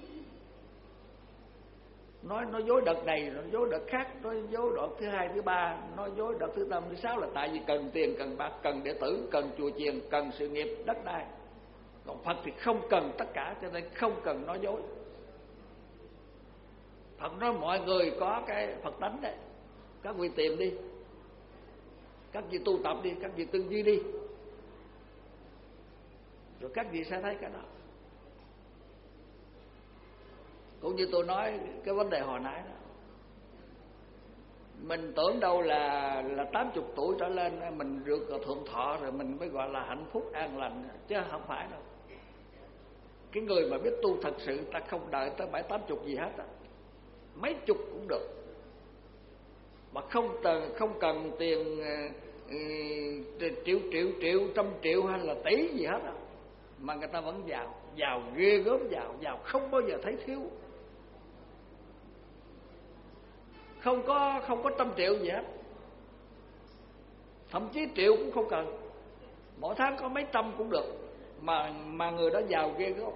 nói nói dối đợt này, nói dối đợt khác, nói dối đợt thứ hai thứ ba, nói dối đợt thứ năm thứ sáu là tại vì cần tiền cần bạc cần đệ tử cần chùa chiền cần sự nghiệp đất đai. Còn Phật thì không cần tất cả, cho nên không cần nói dối. Phật nói mọi người có cái Phật tánh đấy, các vị tìm đi, các vị tu tập đi, các vị tư duy đi, rồi các vị sẽ thấy cái đó. Cũng như tôi nói cái vấn đề hồi nãy đó, mình tưởng đâu là là tám mươi tuổi trở lên mình được thượng thọ rồi mình mới gọi là hạnh phúc an lành, chứ không phải đâu. Cái người mà biết tu thật sự, ta không đợi tới bảy tám chục gì hết á, mấy chục cũng được, mà không cần không cần tiền uh, triệu triệu triệu trăm triệu hay là tỷ gì hết á, mà người ta vẫn giàu, giàu ghê gớm, giàu giàu không bao giờ thấy thiếu, không có không có trăm triệu gì hết, thậm chí triệu cũng không cần, mỗi tháng có mấy trăm cũng được, mà mà người đó giàu ghê gớm.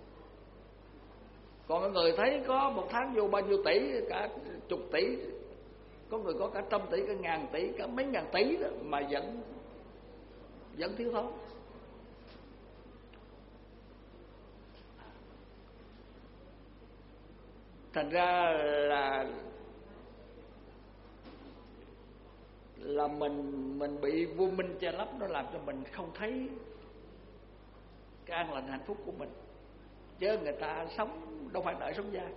Còn người thấy có một tháng vô bao nhiêu tỷ, cả chục tỷ, có người có cả trăm tỷ, cả ngàn tỷ, cả mấy ngàn tỷ đó, mà vẫn vẫn thiếu thốn. Thành ra là là mình mình bị vô minh che lấp, nó làm cho mình không thấy cái an lành hạnh phúc của mình. Chứ người ta sống đâu phải đợi sống dai,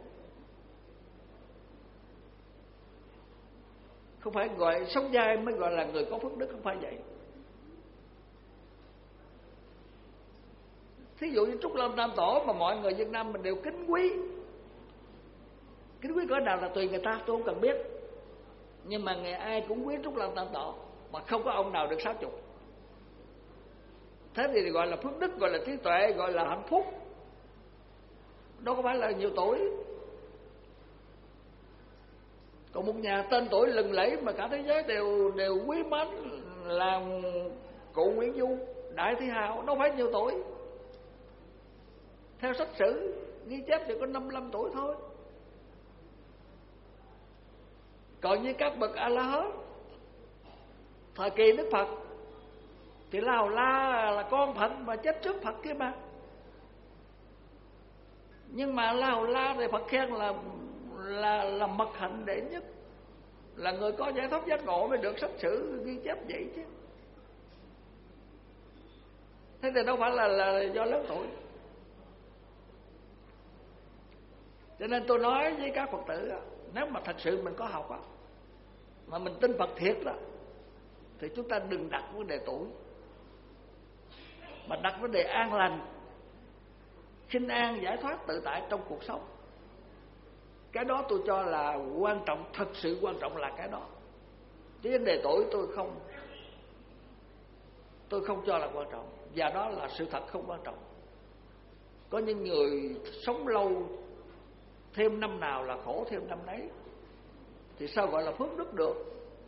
không phải gọi sống dai mới gọi là người có phước đức, không phải vậy. Thí dụ như Trúc Lâm Tam Tổ mà mọi người Việt Nam mình đều kính quý, kính quý cỡ nào là tùy người ta, tôi không cần biết, nhưng mà ngày ai cũng quý Trúc Lâm Tam Tổ, mà không có ông nào được sáu chục. Thế thì gọi là phước đức, gọi là trí tuệ, gọi là hạnh phúc, đâu có phải là nhiều tuổi. Còn một nhà tên tuổi lừng lẫy mà cả thế giới đều đều quý mến là cụ Nguyễn Du, Đại Thi Hào, đâu phải nhiều tuổi. Theo sách sử ghi chép thì có năm mươi lăm tuổi thôi. Còn như các bậc A La Hán thời kỳ Đức Phật thì La Hầu La là con Phật mà chết trước Phật kia mà. Nhưng mà La Hầu La thì Phật khen là là là mật hạnh đệ nhất, là người có giải thoát giác ngộ, mới được sách sử ghi chép vậy chứ. Thế thì đâu phải là là do lớn tuổi. Cho nên tôi nói với các Phật tử, nếu mà thật sự mình có học á, mà mình tin Phật thiệt đó, thì chúng ta đừng đặt vấn đề tuổi, mà đặt vấn đề an lành, sinh an, giải thoát, tự tại trong cuộc sống. Cái đó tôi cho là quan trọng, thật sự quan trọng là cái đó. Chứ vấn đề tuổi tôi không tôi không cho là quan trọng, và đó là sự thật không quan trọng. Có những người sống lâu, thêm năm nào là khổ thêm năm nấy, thì sao gọi là phước đức được?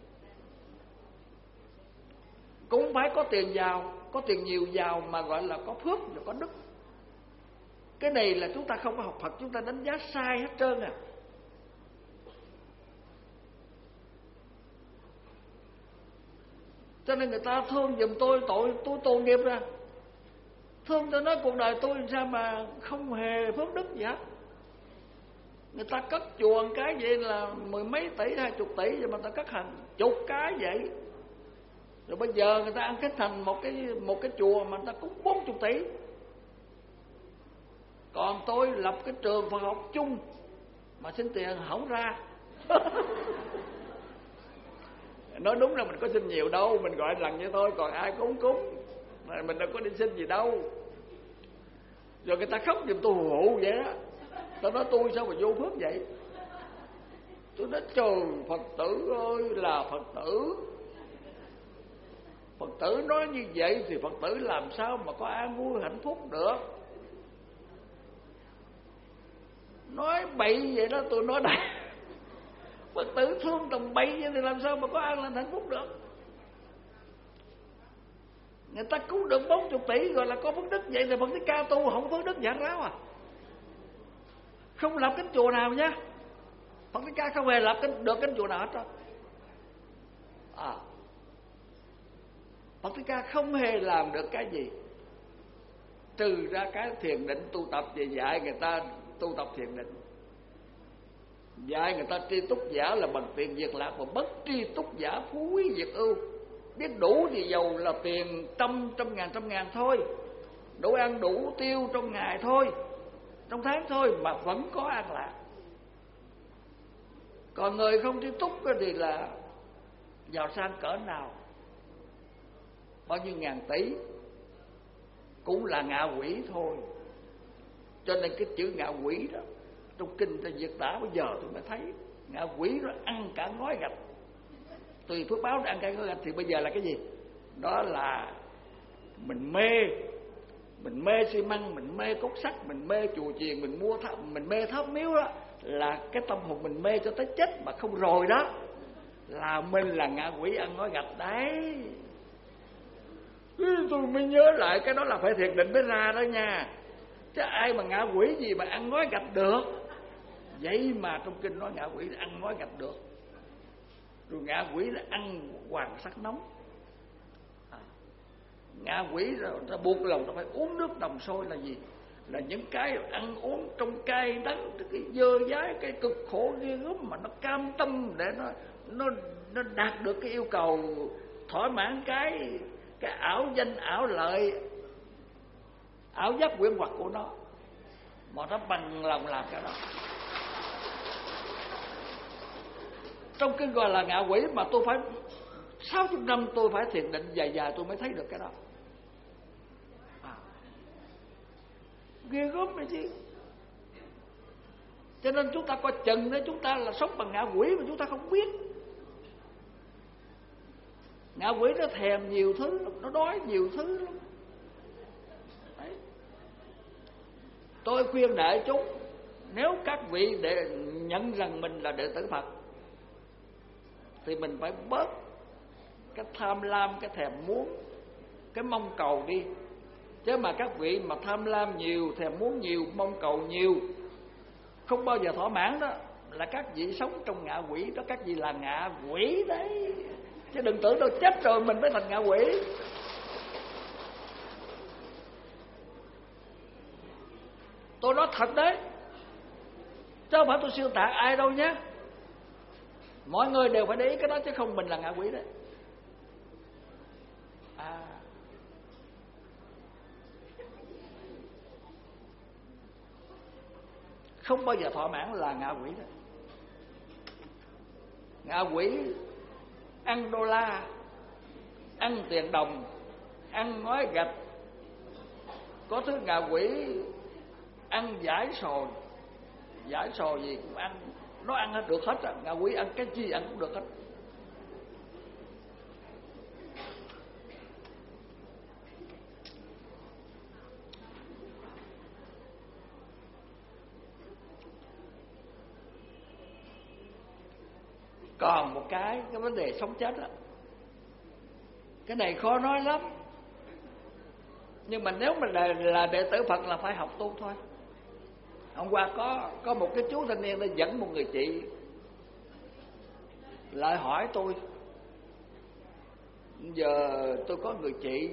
Cũng phải có tiền giàu, có tiền nhiều giàu mà gọi là có phước và có đức. Cái này là chúng ta không có học Phật, chúng ta đánh giá sai hết trơn à. Cho nên người ta thương giùm tôi, tội tôi tội nghiệp ra. Thương tôi nói cuộc đời tôi sao mà không hề phước đức gì hết. Người ta cất chùa một cái vậy là mười mấy tỷ, hai chục tỷ, rồi mà người ta cất hành chục cái vậy. Rồi bây giờ người ta ăn cái thành một cái một cái chùa mà người ta cúng bốn chục tỷ. Còn tôi lập cái trường Phật học chung mà xin tiền không ra. Nói đúng là mình có xin nhiều đâu, mình gọi lần vậy thôi, còn ai cúng cúng, mình đâu có đi xin gì đâu. Rồi người ta khóc giùm tôi hù hụ vậy đó. Tao nói tôi sao mà vô phước vậy? Tôi nói trời, Phật tử ơi là Phật tử. Phật tử nói như vậy thì Phật tử làm sao mà có an vui hạnh phúc được? Nói bậy vậy đó, tôi nói đại. Phật tử thương tầm bậy vậy thì làm sao mà có an lành hạnh phúc được? Người ta cứu được bốn chục tỷ gọi là có phước đức, vậy thì Phật Thích Ca tu không có phước đức giảng ráo à? Không lập cánh chùa nào nha. Phật Thích Ca không hề lập cánh, được cánh chùa nào hết trơn. À, Phật Thích Ca không hề làm được cái gì trừ ra cái thiền định tu tập, về dạy người ta tu tập thiền định, dạy người ta tri túc giả là bằng tiền diệt lạc, mà bất tri túc giả phú quý diệt ưu. Biết đủ thì giàu là tiền trăm trăm ngàn trăm ngàn thôi, đủ ăn đủ tiêu trong ngày thôi, trong tháng thôi, mà vẫn có an lạc. Còn người không tri túc thì là giàu sang cỡ nào, bao nhiêu ngàn tỷ cũng là ngạ quỷ thôi. Cho nên cái chữ ngạ quỷ đó trong kinh ta Việt tả bây giờ tôi mới thấy ngạ quỷ nó ăn cả ngói gạch. Tùy phước báo ăn cả ngói gạch thì bây giờ là cái gì? Đó là mình mê, mình mê xi măng, mình mê cốt sắt, mình mê chùa chiền, mình mua tháp, mình mê tháp miếu đó, là cái tâm hồn mình mê cho tới chết mà không rồi đó, là mình là ngạ quỷ ăn ngói gạch đấy. Tôi mới nhớ lại cái đó là phải thiền định mới ra đó nha, chứ ai mà ngạ quỷ gì mà ăn ngói gạch được. Vậy mà trong kinh nói ngạ quỷ ăn ngói gạch được, rồi ngạ quỷ là ăn hoàng sắc nóng. À, ngạ quỷ rồi ta buộc lòng ta phải uống nước đồng sôi là gì? Là những cái ăn uống trong cay đắng, cái dơ dái, cái cực khổ ghê gớm mà nó cam tâm để nó nó nó đạt được cái yêu cầu thỏa mãn cái cái ảo danh ảo lợi, ảo giác quyển hoặc của nó, mà nó bằng lòng làm cái đó. Trong kinh gọi là ngạ quỷ mà tôi phải sáu mươi năm tôi phải thiền định dài dài tôi mới thấy được cái đó. À, ghê gớm vậy chứ. Cho nên chúng ta coi chừng đấy, chúng ta là sống bằng ngạ quỷ mà chúng ta không biết. Ngạ quỷ nó thèm nhiều thứ lắm, nó đói nhiều thứ lắm. Đấy. Tôi khuyên đại chúng, nếu các vị để nhận rằng mình là đệ tử Phật thì mình phải bớt cái tham lam, cái thèm muốn, cái mong cầu đi. Chứ mà các vị mà tham lam nhiều, thèm muốn nhiều, mong cầu nhiều, không bao giờ thỏa mãn đó, là các vị sống trong ngạ quỷ đó, các vị là ngạ quỷ đấy. Chứ đừng tưởng đâu chết rồi mình mới thành ngạ quỷ. Tôi nói thật đấy, chứ không phải tôi siêu tạc ai đâu nhé. Mọi người đều phải để ý cái đó, chứ không mình là ngạ quỷ đấy. À, không bao giờ thỏa mãn là ngạ quỷ đấy. Ngạ quỷ ăn đô la, ăn tiền đồng, ăn ngói gạch. Có thứ ngạ quỷ ăn giải sồi, giải sồi gì cũng ăn, nó ăn hết được hết á. Ngạ quỷ ăn cái gì ăn cũng được hết. Còn một cái cái vấn đề sống chết á, cái này khó nói lắm. Nhưng mà nếu mình là, là đệ tử Phật là phải học tu thôi. Hôm qua có có một cái chú thanh niên đã dẫn một người chị lại hỏi tôi, giờ tôi có người chị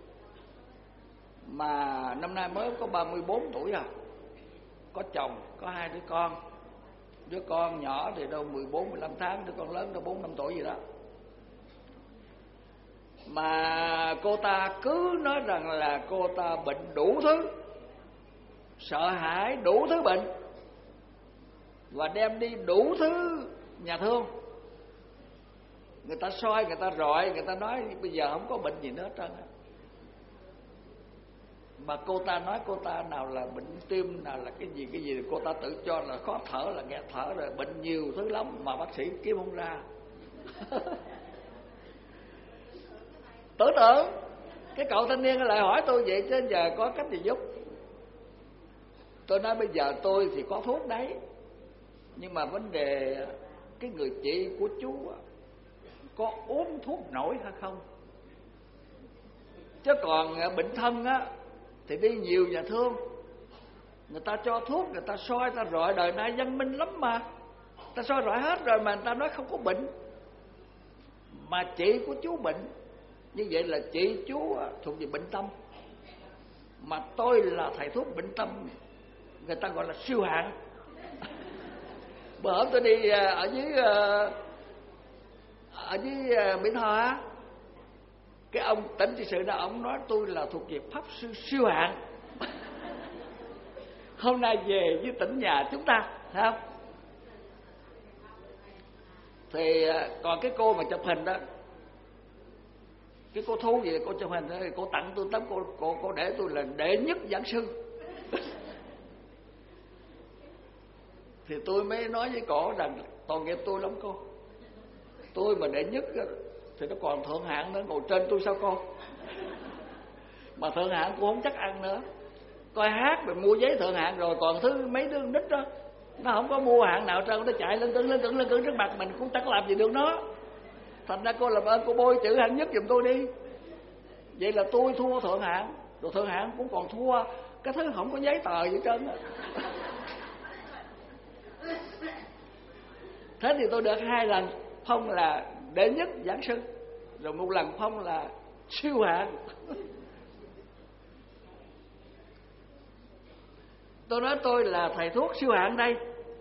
mà năm nay mới có ba mươi bốn tuổi à, có chồng, có hai đứa con. Đứa con nhỏ thì đâu mười bốn, mười lăm tháng, đứa con lớn đâu bốn năm tuổi gì đó. Mà cô ta cứ nói rằng là cô ta bệnh đủ thứ, sợ hãi đủ thứ bệnh, và đem đi đủ thứ nhà thương. Người ta soi, người ta rọi, người ta nói bây giờ không có bệnh gì nữa hết trơn. Mà cô ta nói cô ta nào là bệnh tim, nào là cái gì cái gì, cô ta tự cho là khó thở, là nghe thở rồi, bệnh nhiều thứ lắm mà bác sĩ kiếm không ra. Tưởng tượng cái cậu thanh niên lại hỏi tôi vậy, chứ giờ có cách gì giúp. Tôi nói bây giờ tôi thì có thuốc đấy, nhưng mà vấn đề cái người chị của chú có uống thuốc nổi hay không. Chứ còn bệnh thân á thì đi nhiều nhà thương, người ta cho thuốc, người ta soi, người ta rọi, đời nay văn minh lắm mà, ta soi rọi hết rồi mà người ta nói không có bệnh. Mà chị của chú bệnh, như vậy là chị chú thuộc về bệnh tâm, mà tôi là thầy thuốc bệnh tâm, người ta gọi là siêu hạng. Bữa hôm tôi đi ở dưới ở dưới Mỹ Tho á, cái ông tỉnh trị sự đó, ông nói tôi là thuộc về pháp sư siêu hạng. Hôm nay về với tỉnh nhà chúng ta, thấy không? Thì còn cái cô mà chụp hình đó, cái cô Thu gì, cô chụp hình đó, cô tặng tôi tấm, cô cô cô để tôi là đệ nhất giảng sư. Thì tôi mới nói với cổ rằng tội nghiệp tôi lắm cô. Tôi mà đệ nhất thì nó còn thượng hạng nữa, ngồi trên tôi sao cô? Mà thượng hạng cũng không chắc ăn nữa. Coi hát rồi mua giấy thượng hạng rồi, còn thứ mấy đứa nít đó nó không có mua hạng nào trơn, nó chạy lên cứng lên cứng lên cứng trước mặt mình cũng chẳng làm gì được nó. Thành ra cô làm ơn cô bôi chữ hạng nhất giùm tôi đi. Vậy là tôi thua thượng hạng, rồi thượng hạng cũng còn thua cái thứ không có giấy tờ gì trơn á. Thế thì tôi được hai lần phong là đệ nhất giảng sư, rồi một lần phong là siêu hạng. Tôi nói tôi là thầy thuốc siêu hạng đây,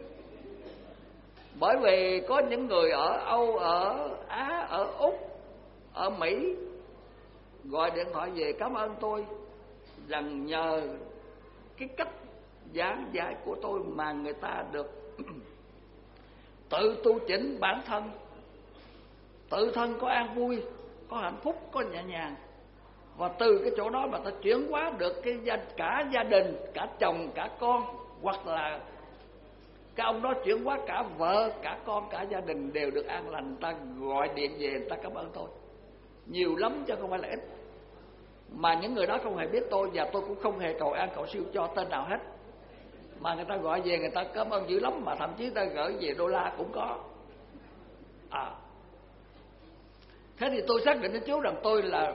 bởi vì có những người ở Âu, ở Á, ở Úc, ở Mỹ gọi điện thoại về cảm ơn tôi rằng nhờ cái cách giảng dạy của tôi mà người ta được tự tu chỉnh bản thân, tự thân có an vui, có hạnh phúc, có nhẹ nhàng. Và từ cái chỗ đó mà ta chuyển hóa được cái gia, cả gia đình, cả chồng, cả con, hoặc là cái ông đó chuyển hóa cả vợ, cả con, cả gia đình đều được an lành. Ta gọi điện về người ta cảm ơn tôi nhiều lắm chứ không phải là ít. Mà những người đó không hề biết tôi, và tôi cũng không hề cầu an cầu siêu cho tên nào hết. Mà người ta gọi về người ta cảm ơn dữ lắm, mà thậm chí ta gửi về đô la cũng có. À, thế thì tôi xác định với chú rằng tôi là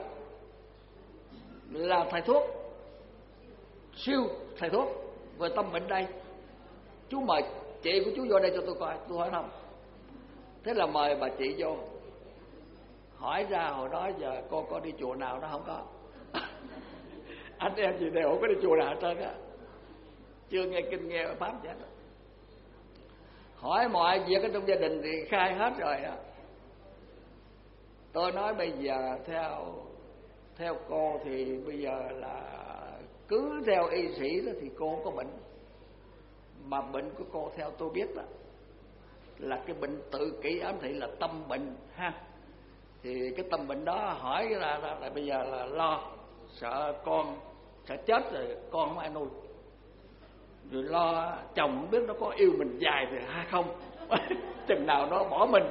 là thầy thuốc, siêu thầy thuốc về tâm bệnh đây. Chú mời chị của chú vô đây cho tôi coi, tôi hỏi thăm. Thế là mời bà chị vô. Hỏi ra hồi đó giờ cô có đi chùa nào? Nó không có. Anh em gì đều không có đi chùa nào hết trơn á, chưa nghe kinh nghe pháp vậy đó. Hỏi mọi việc ở trong gia đình thì khai hết rồi á. Tôi nói bây giờ theo theo cô thì bây giờ là cứ theo y sĩ đó thì cô không có bệnh. Mà bệnh của cô theo tôi biết đó là cái bệnh tự kỷ ám thị, là tâm bệnh ha. Thì cái tâm bệnh đó hỏi là, là, là bây giờ là lo sợ con sợ chết rồi con không ai nuôi, rồi lo chồng không biết nó có yêu mình dài thì hay không, chừng nào nó bỏ mình.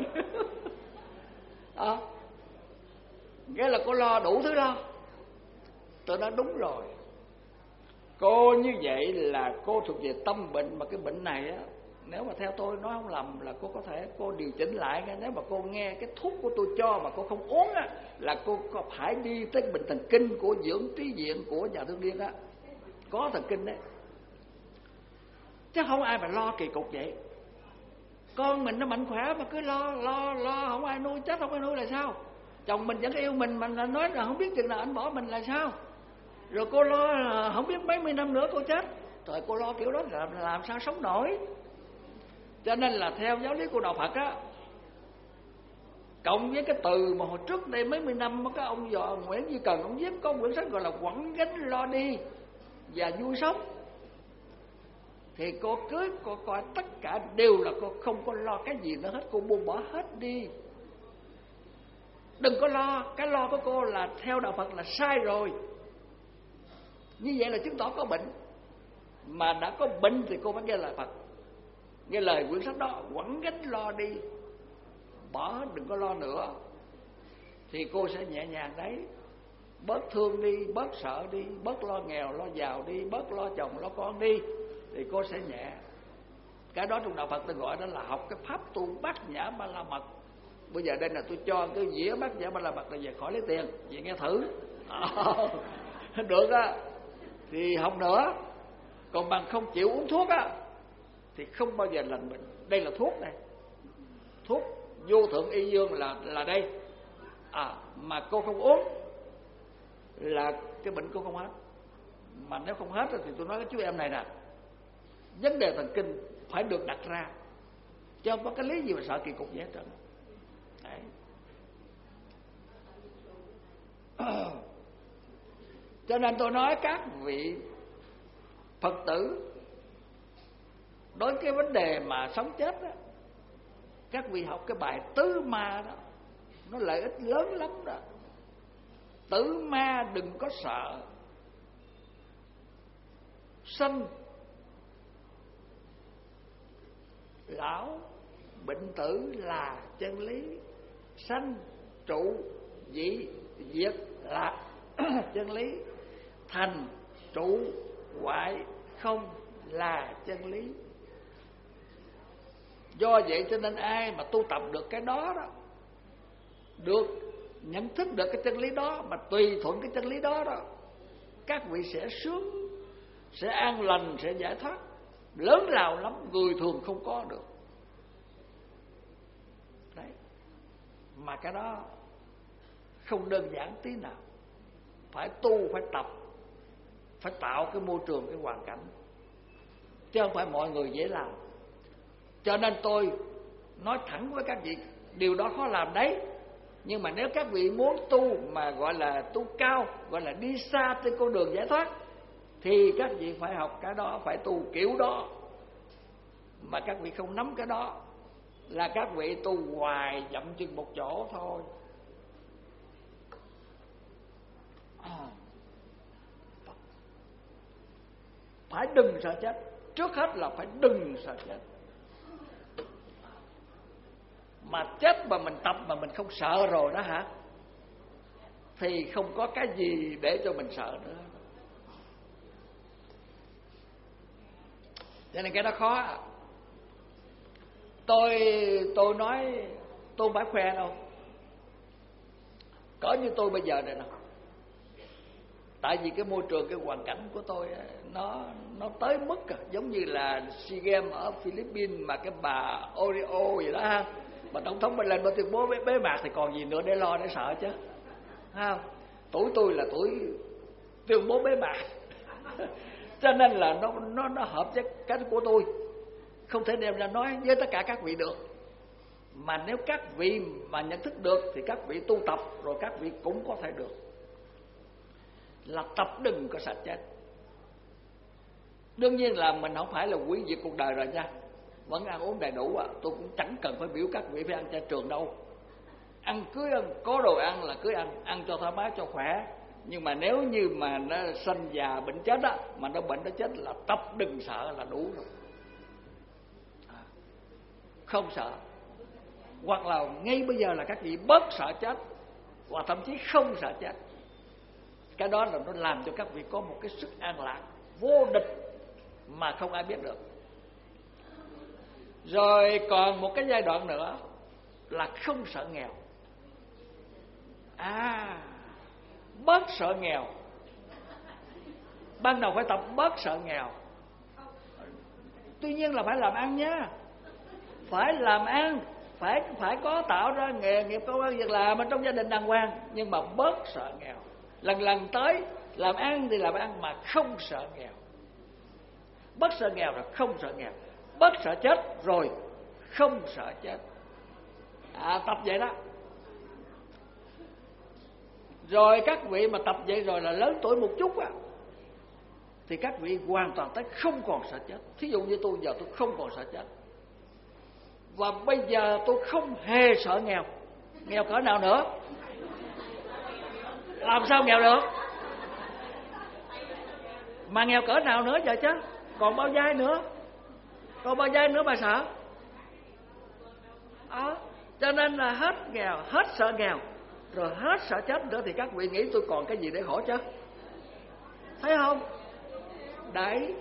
Đó, nghĩa là cô lo đủ thứ lo. Tôi nói đúng rồi, cô như vậy là cô thuộc về tâm bệnh. Mà cái bệnh này á, nếu mà theo tôi nói không lầm là cô có thể cô điều chỉnh lại. Nếu mà cô nghe cái thuốc của tôi cho mà cô không uống á, là cô có phải đi tới bệnh thần kinh của dưỡng trí viện của nhà thương điên á, có thần kinh đấy. Chứ không ai mà lo kỳ cục vậy. Con mình nó mạnh khỏe mà cứ lo lo lo không ai nuôi, chết không ai nuôi là sao? Chồng mình vẫn yêu mình mà nói là không biết chừng nào anh bỏ mình là sao? Rồi cô lo là không biết mấy mươi năm nữa cô chết. Trời, cô lo kiểu đó là làm sao sống nổi. Cho nên là theo giáo lý của đạo Phật á, cộng với cái từ mà hồi trước đây mấy mươi năm các ông dò Nguyễn Duy Cần ông viết có quyển sách gọi là Quẳng Gánh Lo Đi và Vui Sống, thì cô cứ cô coi tất cả đều là cô không có lo cái gì nữa hết, cô buông bỏ hết đi. Đừng có lo, cái lo của cô là theo đạo Phật là sai rồi. Như vậy là chứng tỏ có bệnh. Mà đã có bệnh thì cô phải nghe lời Phật, nghe lời quyển sách đó, quẳng gánh lo đi, bỏ, đừng có lo nữa, thì cô sẽ nhẹ nhàng đấy. Bớt thương đi, bớt sợ đi, bớt lo nghèo lo giàu đi, bớt lo chồng lo con đi, thì cô sẽ nhẹ. Cái đó trong đạo Phật tôi gọi đó là học cái pháp tu bát nhã ba la mật. Bây giờ đây là tôi cho cái dĩa bát nhã ba la mật là về khỏi lấy tiền, về nghe thử. Được á thì học nữa. Còn bằng không chịu uống thuốc á thì không bao giờ lành bệnh. Đây là thuốc này, thuốc vô thượng y dương là là đây. À, mà cô không uống là cái bệnh cô không hết. Mà nếu không hết thì tôi nói với chú em này nè, vấn đề thần kinh phải được đặt ra, chứ không có cái lý gì mà sợ kỳ cục vậy hết trơn. Đấy. Cho nên tôi nói các vị Phật tử, đối với cái vấn đề mà sống chết đó, các vị học cái bài tứ ma đó, nó lợi ích lớn lắm đó. Tứ ma đừng có sợ. Sanh lão bệnh tử là chân lý, sanh trụ dị diệt là chân lý, thành trụ hoại không là chân lý. Do vậy cho nên ai mà tu tập được cái đó đó, được nhận thức được cái chân lý đó, mà tùy thuận cái chân lý đó đó, các vị sẽ sướng, sẽ an lành, sẽ giải thoát lớn lao lắm, người thường không có được. Đấy. Mà cái đó không đơn giản tí nào, phải tu, phải tập, phải tạo cái môi trường, cái hoàn cảnh, chứ không phải mọi người dễ làm. Cho nên tôi nói thẳng với các vị, điều đó khó làm đấy. Nhưng mà nếu các vị muốn tu mà gọi là tu cao, gọi là đi xa trên con đường giải thoát, thì các vị phải học cái đó, phải tu kiểu đó. Mà các vị không nắm cái đó là các vị tu hoài dậm chân một chỗ thôi. Phải đừng sợ chết. Trước hết là phải đừng sợ chết. Mà chết mà mình tập mà mình không sợ rồi đó hả, thì không có cái gì để cho mình sợ nữa. Cho nên cái đó khó. Tôi tôi nói tôi không phải khoe đâu. Cỡ như tôi bây giờ này nè, tại vì cái môi trường, cái hoàn cảnh của tôi nó nó tới mức à, giống như là SEA Games ở Philippines mà cái bà Oreo vậy đó ha, mà tổng thống bên lên bên tuyên bố bế, bế mạc thì còn gì nữa để lo, để sợ chứ, ha. Tuổi tôi là tuổi tuyên bố bế mạc cho nên là nó nó nó hợp với cái của tôi, không thể đem ra nói với tất cả các vị được. Mà nếu các vị mà nhận thức được thì các vị tu tập rồi các vị cũng có thể được. Là tập đừng có sợ chết. Đương nhiên là mình không phải là hủy diệt cuộc đời rồi nha, vẫn ăn uống đầy đủ à. Tôi cũng chẳng cần phải biểu các vị phải ăn chay trường đâu. Ăn cưới ăn, có đồ ăn là cưới ăn, ăn cho thoải mái, cho khỏe. Nhưng mà nếu như mà nó sanh già bệnh chết á, mà nó bệnh nó chết là tập đừng sợ là đủ rồi. Không sợ. Hoặc là ngay bây giờ là các vị bớt sợ chết, hoặc thậm chí không sợ chết. Cái đó là nó làm cho các vị có một cái sức an lạc vô địch mà không ai biết được. Rồi còn một cái giai đoạn nữa là không sợ nghèo. À, bớt sợ nghèo. Ban đầu phải tập bớt sợ nghèo. Tuy nhiên là phải làm ăn nha. Phải làm ăn, phải phải có tạo ra nghề nghiệp, công ăn việc làm ở trong gia đình đàng hoàng, nhưng mà bớt sợ nghèo. Lần lần tới làm ăn thì làm ăn mà không sợ nghèo. Bớt sợ nghèo rồi không sợ nghèo. Bớt sợ chết rồi không sợ chết. À, tập vậy đó. Rồi các vị mà tập vậy rồi là lớn tuổi một chút á, thì các vị hoàn toàn tới không còn sợ chết. Thí dụ như tôi giờ tôi không còn sợ chết, và bây giờ tôi không hề sợ nghèo. Nghèo cỡ nào nữa? Làm sao nghèo được? Mà nghèo cỡ nào nữa giờ chứ? Còn bao giai nữa? Còn bao giai nữa mà sợ? À, cho nên là hết nghèo, hết sợ nghèo, rồi hết sợ chết nữa, thì các vị nghĩ tôi còn cái gì để khổ chứ? Thấy không? Đấy.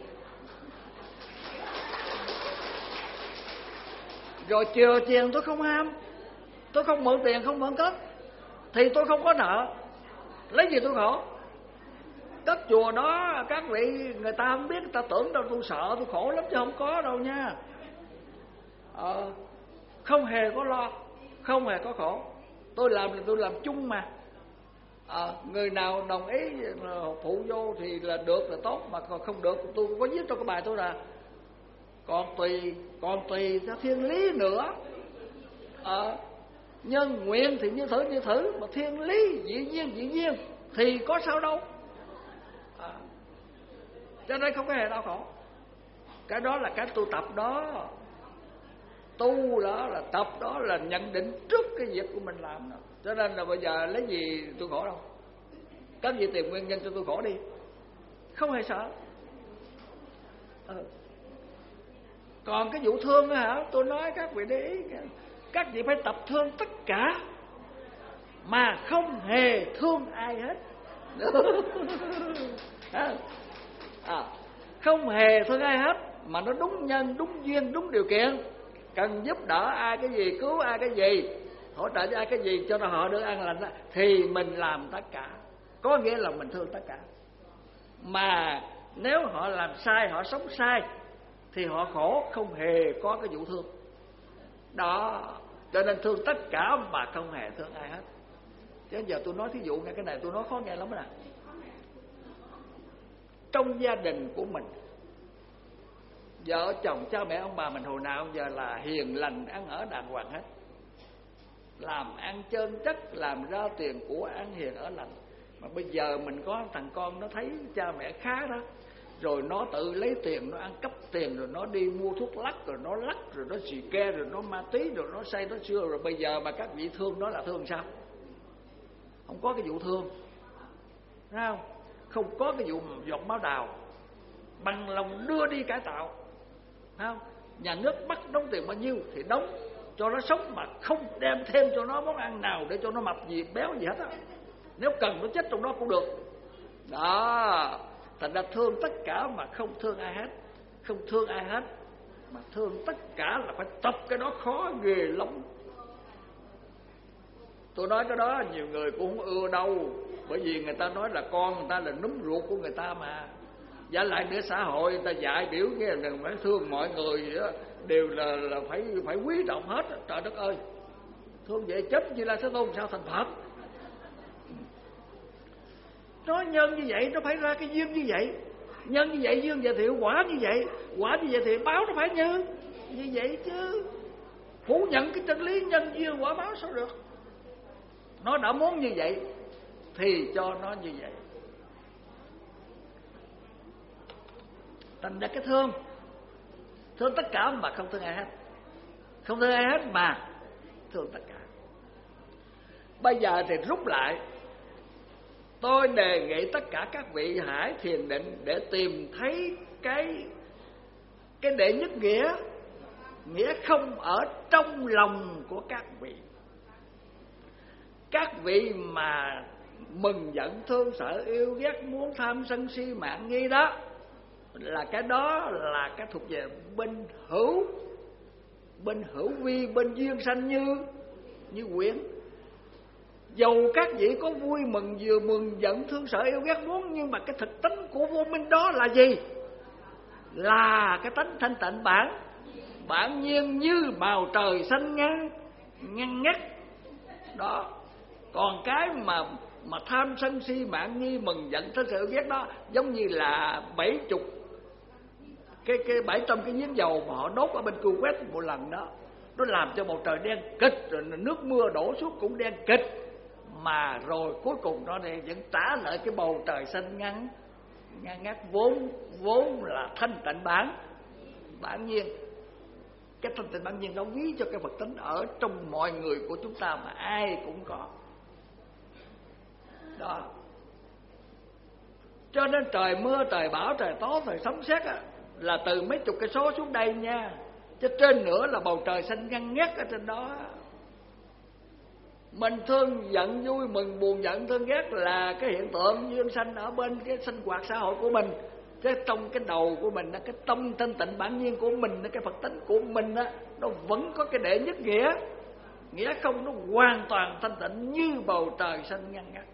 Rồi chừa tiền tôi không ham, tôi không mượn tiền, không mượn cất, thì tôi không có nợ. Lấy gì tôi khổ? Cất chùa đó các vị, người ta không biết, người ta tưởng đâu tôi sợ, tôi khổ lắm chứ không có đâu nha. Ờ, không hề có lo, không hề có khổ. Tôi làm là tôi làm chung mà. Ờ, người nào đồng ý phụ vô thì là được là tốt, mà còn không được tôi có viết trong cái bài tôi là còn tùy, còn tùy theo thiên lý nữa. Ờ, nhân nguyện thì như thử như thử, mà thiên lý dĩ nhiên dĩ nhiên thì có sao đâu. À, cho nên không có hề đau khổ. Cái đó là cái tu tập đó. Tu đó là tập đó, là nhận định trước cái việc của mình làm đó. Cho nên là bây giờ lấy gì tôi khổ đâu. Các gì tìm nguyên nhân cho tôi khổ đi, không hề sợ. Ừ. Còn cái vụ thương á hả, tôi nói các vị để ý, các vị phải tập thương tất cả mà không hề thương ai hết. À, không hề thương ai hết mà nó đúng nhân, đúng duyên, đúng điều kiện. Cần giúp đỡ ai cái gì, cứu ai cái gì, hỗ trợ cho ai cái gì cho họ được an lành đó, thì mình làm tất cả. Có nghĩa là mình thương tất cả. Mà nếu họ làm sai, họ sống sai thì họ khổ, không hề có cái vụ thương đó. Cho nên thương tất cả mà không hề thương ai hết. Chứ giờ tôi nói thí dụ nghe cái này tôi nói khó nghe lắm nè. Trong gia đình của mình, vợ chồng cha mẹ ông bà mình hồi nào giờ là hiền lành, ăn ở đàng hoàng hết, làm ăn chân chất, làm ra tiền của ăn hiền ở lành. Mà bây giờ mình có thằng con nó thấy cha mẹ khá đó, rồi nó tự lấy tiền, nó ăn cắp tiền, rồi nó đi mua thuốc lắc, rồi nó lắc, rồi nó xì ke, rồi nó ma túy, rồi nó say, nó xưa. Rồi bây giờ mà các vị thương nó là thương sao? Không có cái vụ thương, thấy không? Không có cái vụ giọt máu đào, bằng lòng đưa đi cải tạo, thấy không? Nhà nước bắt đóng tiền bao nhiêu thì đóng cho nó sống, mà không đem thêm cho nó món ăn nào để cho nó mập gì béo gì hết á. Nếu cần nó chết trong đó cũng được đó. Thành ra thương tất cả mà không thương ai hết. Không thương ai hết mà thương tất cả là phải tập cái đó, khó ghê lắm. Tôi nói cái đó nhiều người cũng không ưa đâu, bởi vì người ta nói là con người ta là núm ruột của người ta mà. Giả lại nữa xã hội người ta dạy biểu cái là phải thương mọi người đó, đều là, là phải phải quý trọng hết. Trời đất ơi, thương vậy chết như là Thế Tôn sao thành Phật. Nói nhân như vậy nó phải ra cái duyên như vậy. Nhân như vậy duyên vậy thì quả như vậy. Quả như vậy thì báo nó phải như như vậy chứ. Phủ nhận cái chân lý nhân duyên quả báo sao được. Nó đã muốn như vậy thì cho nó như vậy. Thành ra cái thương, thương tất cả mà không thương ai hết. Không thương ai hết mà thương tất cả. Bây giờ thì rút lại, tôi đề nghị tất cả các vị hãy thiền định để tìm thấy cái cái đệ nhất nghĩa. Nghĩa không ở trong lòng của các vị. Các vị mà mừng giận thương sợ yêu ghét muốn tham sân si mạng nghi đó, là cái đó là cái thuộc về bên hữu, bên hữu vi, bên duyên sanh như như quyển. Dầu các vị có vui mừng, vừa mừng giận thương sợ yêu ghét muốn, nhưng mà cái thực tính của vô minh đó là gì? Là cái tánh thanh tịnh bản bản nhiên như bầu trời xanh ngăn ngăn ngắt đó. Còn cái mà mà tham sân si mạng nghi mừng giận thương sợ yêu ghét đó giống như là bảy chục cái cái bảy trăm cái giếng dầu mà họ đốt ở bên Kuwait một lần đó, nó làm cho bầu trời đen kịch, rồi nước mưa đổ xuống cũng đen kịch, mà rồi cuối cùng nó đây vẫn trả lại cái bầu trời xanh ngắn ngăn ngắt vốn vốn là thanh tịnh bản bản nhiên. Cái thanh tịnh bản nhiên nó ví cho cái Phật tính ở trong mọi người của chúng ta mà ai cũng có đó. Cho nên trời mưa, trời bão, trời tố, trời sấm sét á, là từ mấy chục cây số xuống đây nha, chứ trên nữa là bầu trời xanh ngăn ngắt ở trên đó. Mình thương giận vui, mừng buồn giận thương ghét là cái hiện tượng duyên sanh ở bên cái sinh hoạt xã hội của mình. Chứ trong cái đầu của mình, cái tâm thanh tịnh bản nhiên của mình, cái Phật tính của mình đó, nó vẫn có cái đệ nhất nghĩa. Nghĩa không, nó hoàn toàn thanh tịnh như bầu trời xanh ngăn ngắt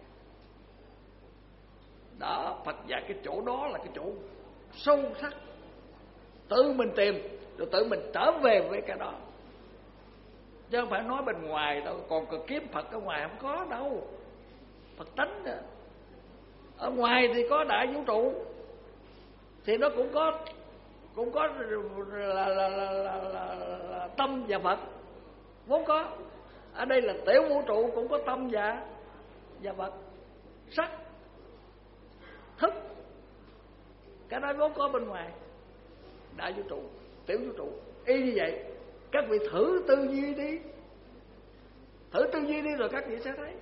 đó. Phật dạy cái chỗ đó là cái chỗ sâu sắc, tự mình tìm rồi tự mình trở về với cái đó, chứ không phải nói bên ngoài đâu. Còn cần kiếm Phật ở ngoài không có đâu. Phật tánh đó. Ở ngoài thì có đại vũ trụ, thì nó cũng có cũng có là, là, là, là, là, là, là tâm và Phật vốn có. Ở đây là tiểu vũ trụ cũng có tâm và và Phật, sắc thức, cái đó vốn có bên ngoài. Đại vũ trụ, tiểu vũ trụ y như vậy. Các vị thử tư duy đi, thử tư duy đi rồi các vị sẽ thấy.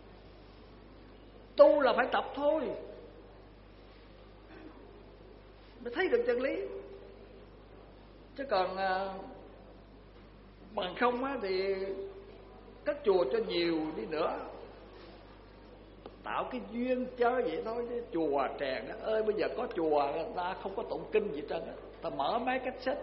Tu là phải tập thôi mới thấy được chân lý. Chứ còn à, bằng không á, thì cất chùa cho nhiều đi nữa, tạo cái duyên chơi vậy thôi. Chứ chùa trèn ơi, bây giờ có chùa người ta không có tụng kinh gì trơn á, ta mở máy cassette.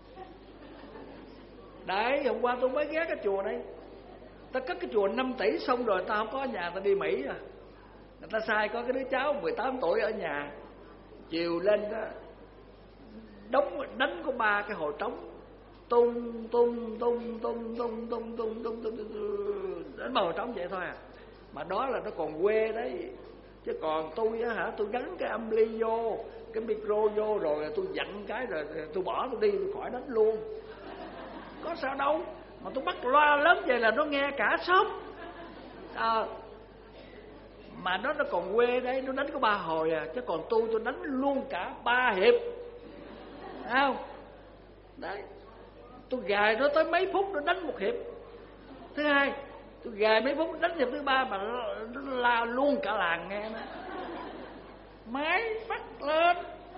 Đấy, hôm qua tôi mới ghé cái chùa này, ta cất cái chùa năm tỷ xong rồi ta không có ở nhà, ta đi Mỹ à. Người ta sai có cái đứa cháu mười tám tuổi ở nhà, chiều lên đó đóng đánh có ba cái hồi trống, tung tung tung tung tung tung tung tung tung đánh ba hồi trống vậy thôi à. Mà đó là nó còn quê đấy. Chứ còn tôi á hả, tôi gắn cái âm ly vô, cái micro vô rồi tôi dặn cái rồi tôi bỏ tôi đi, tôi khỏi đánh luôn. Có sao đâu. Mà tôi bắt loa lớn vậy là nó nghe cả xóm à. Mà nó nó còn quê đấy, nó đánh có ba hồi à. Chứ còn tôi tôi đánh luôn cả ba hiệp, thấy không? Đấy, tôi gài nó tới mấy phút nó đánh một hiệp thứ hai, tôi gài mấy phút đánh hiệp thứ ba mà nó, nó la luôn cả làng nghe nó. Máy bắt lên.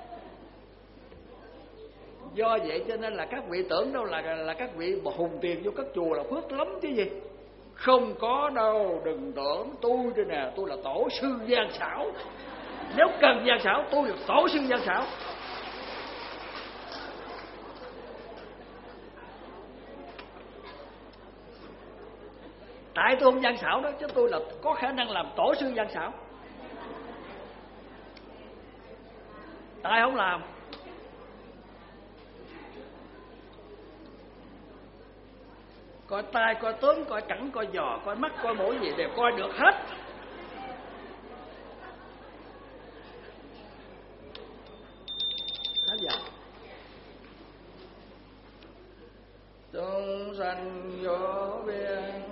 Do vậy cho nên là các vị tưởng đâu là là các vị hùng tiền vô các chùa là phước lắm chứ gì. Không có đâu, đừng tưởng. Tôi đây nè, tôi là tổ sư Giang Xảo. Nếu cần Giang Xảo, tôi là tổ sư Giang Xảo. Tại tôi không Giang Xảo đó, chứ tôi là có khả năng làm tổ sư Giang Xảo. Tại không làm. Coi tai, coi tướng, coi cẳng, coi giò, coi mắt, coi mũi gì đều coi được hết. Hết giờ. Chúng sanh vô biên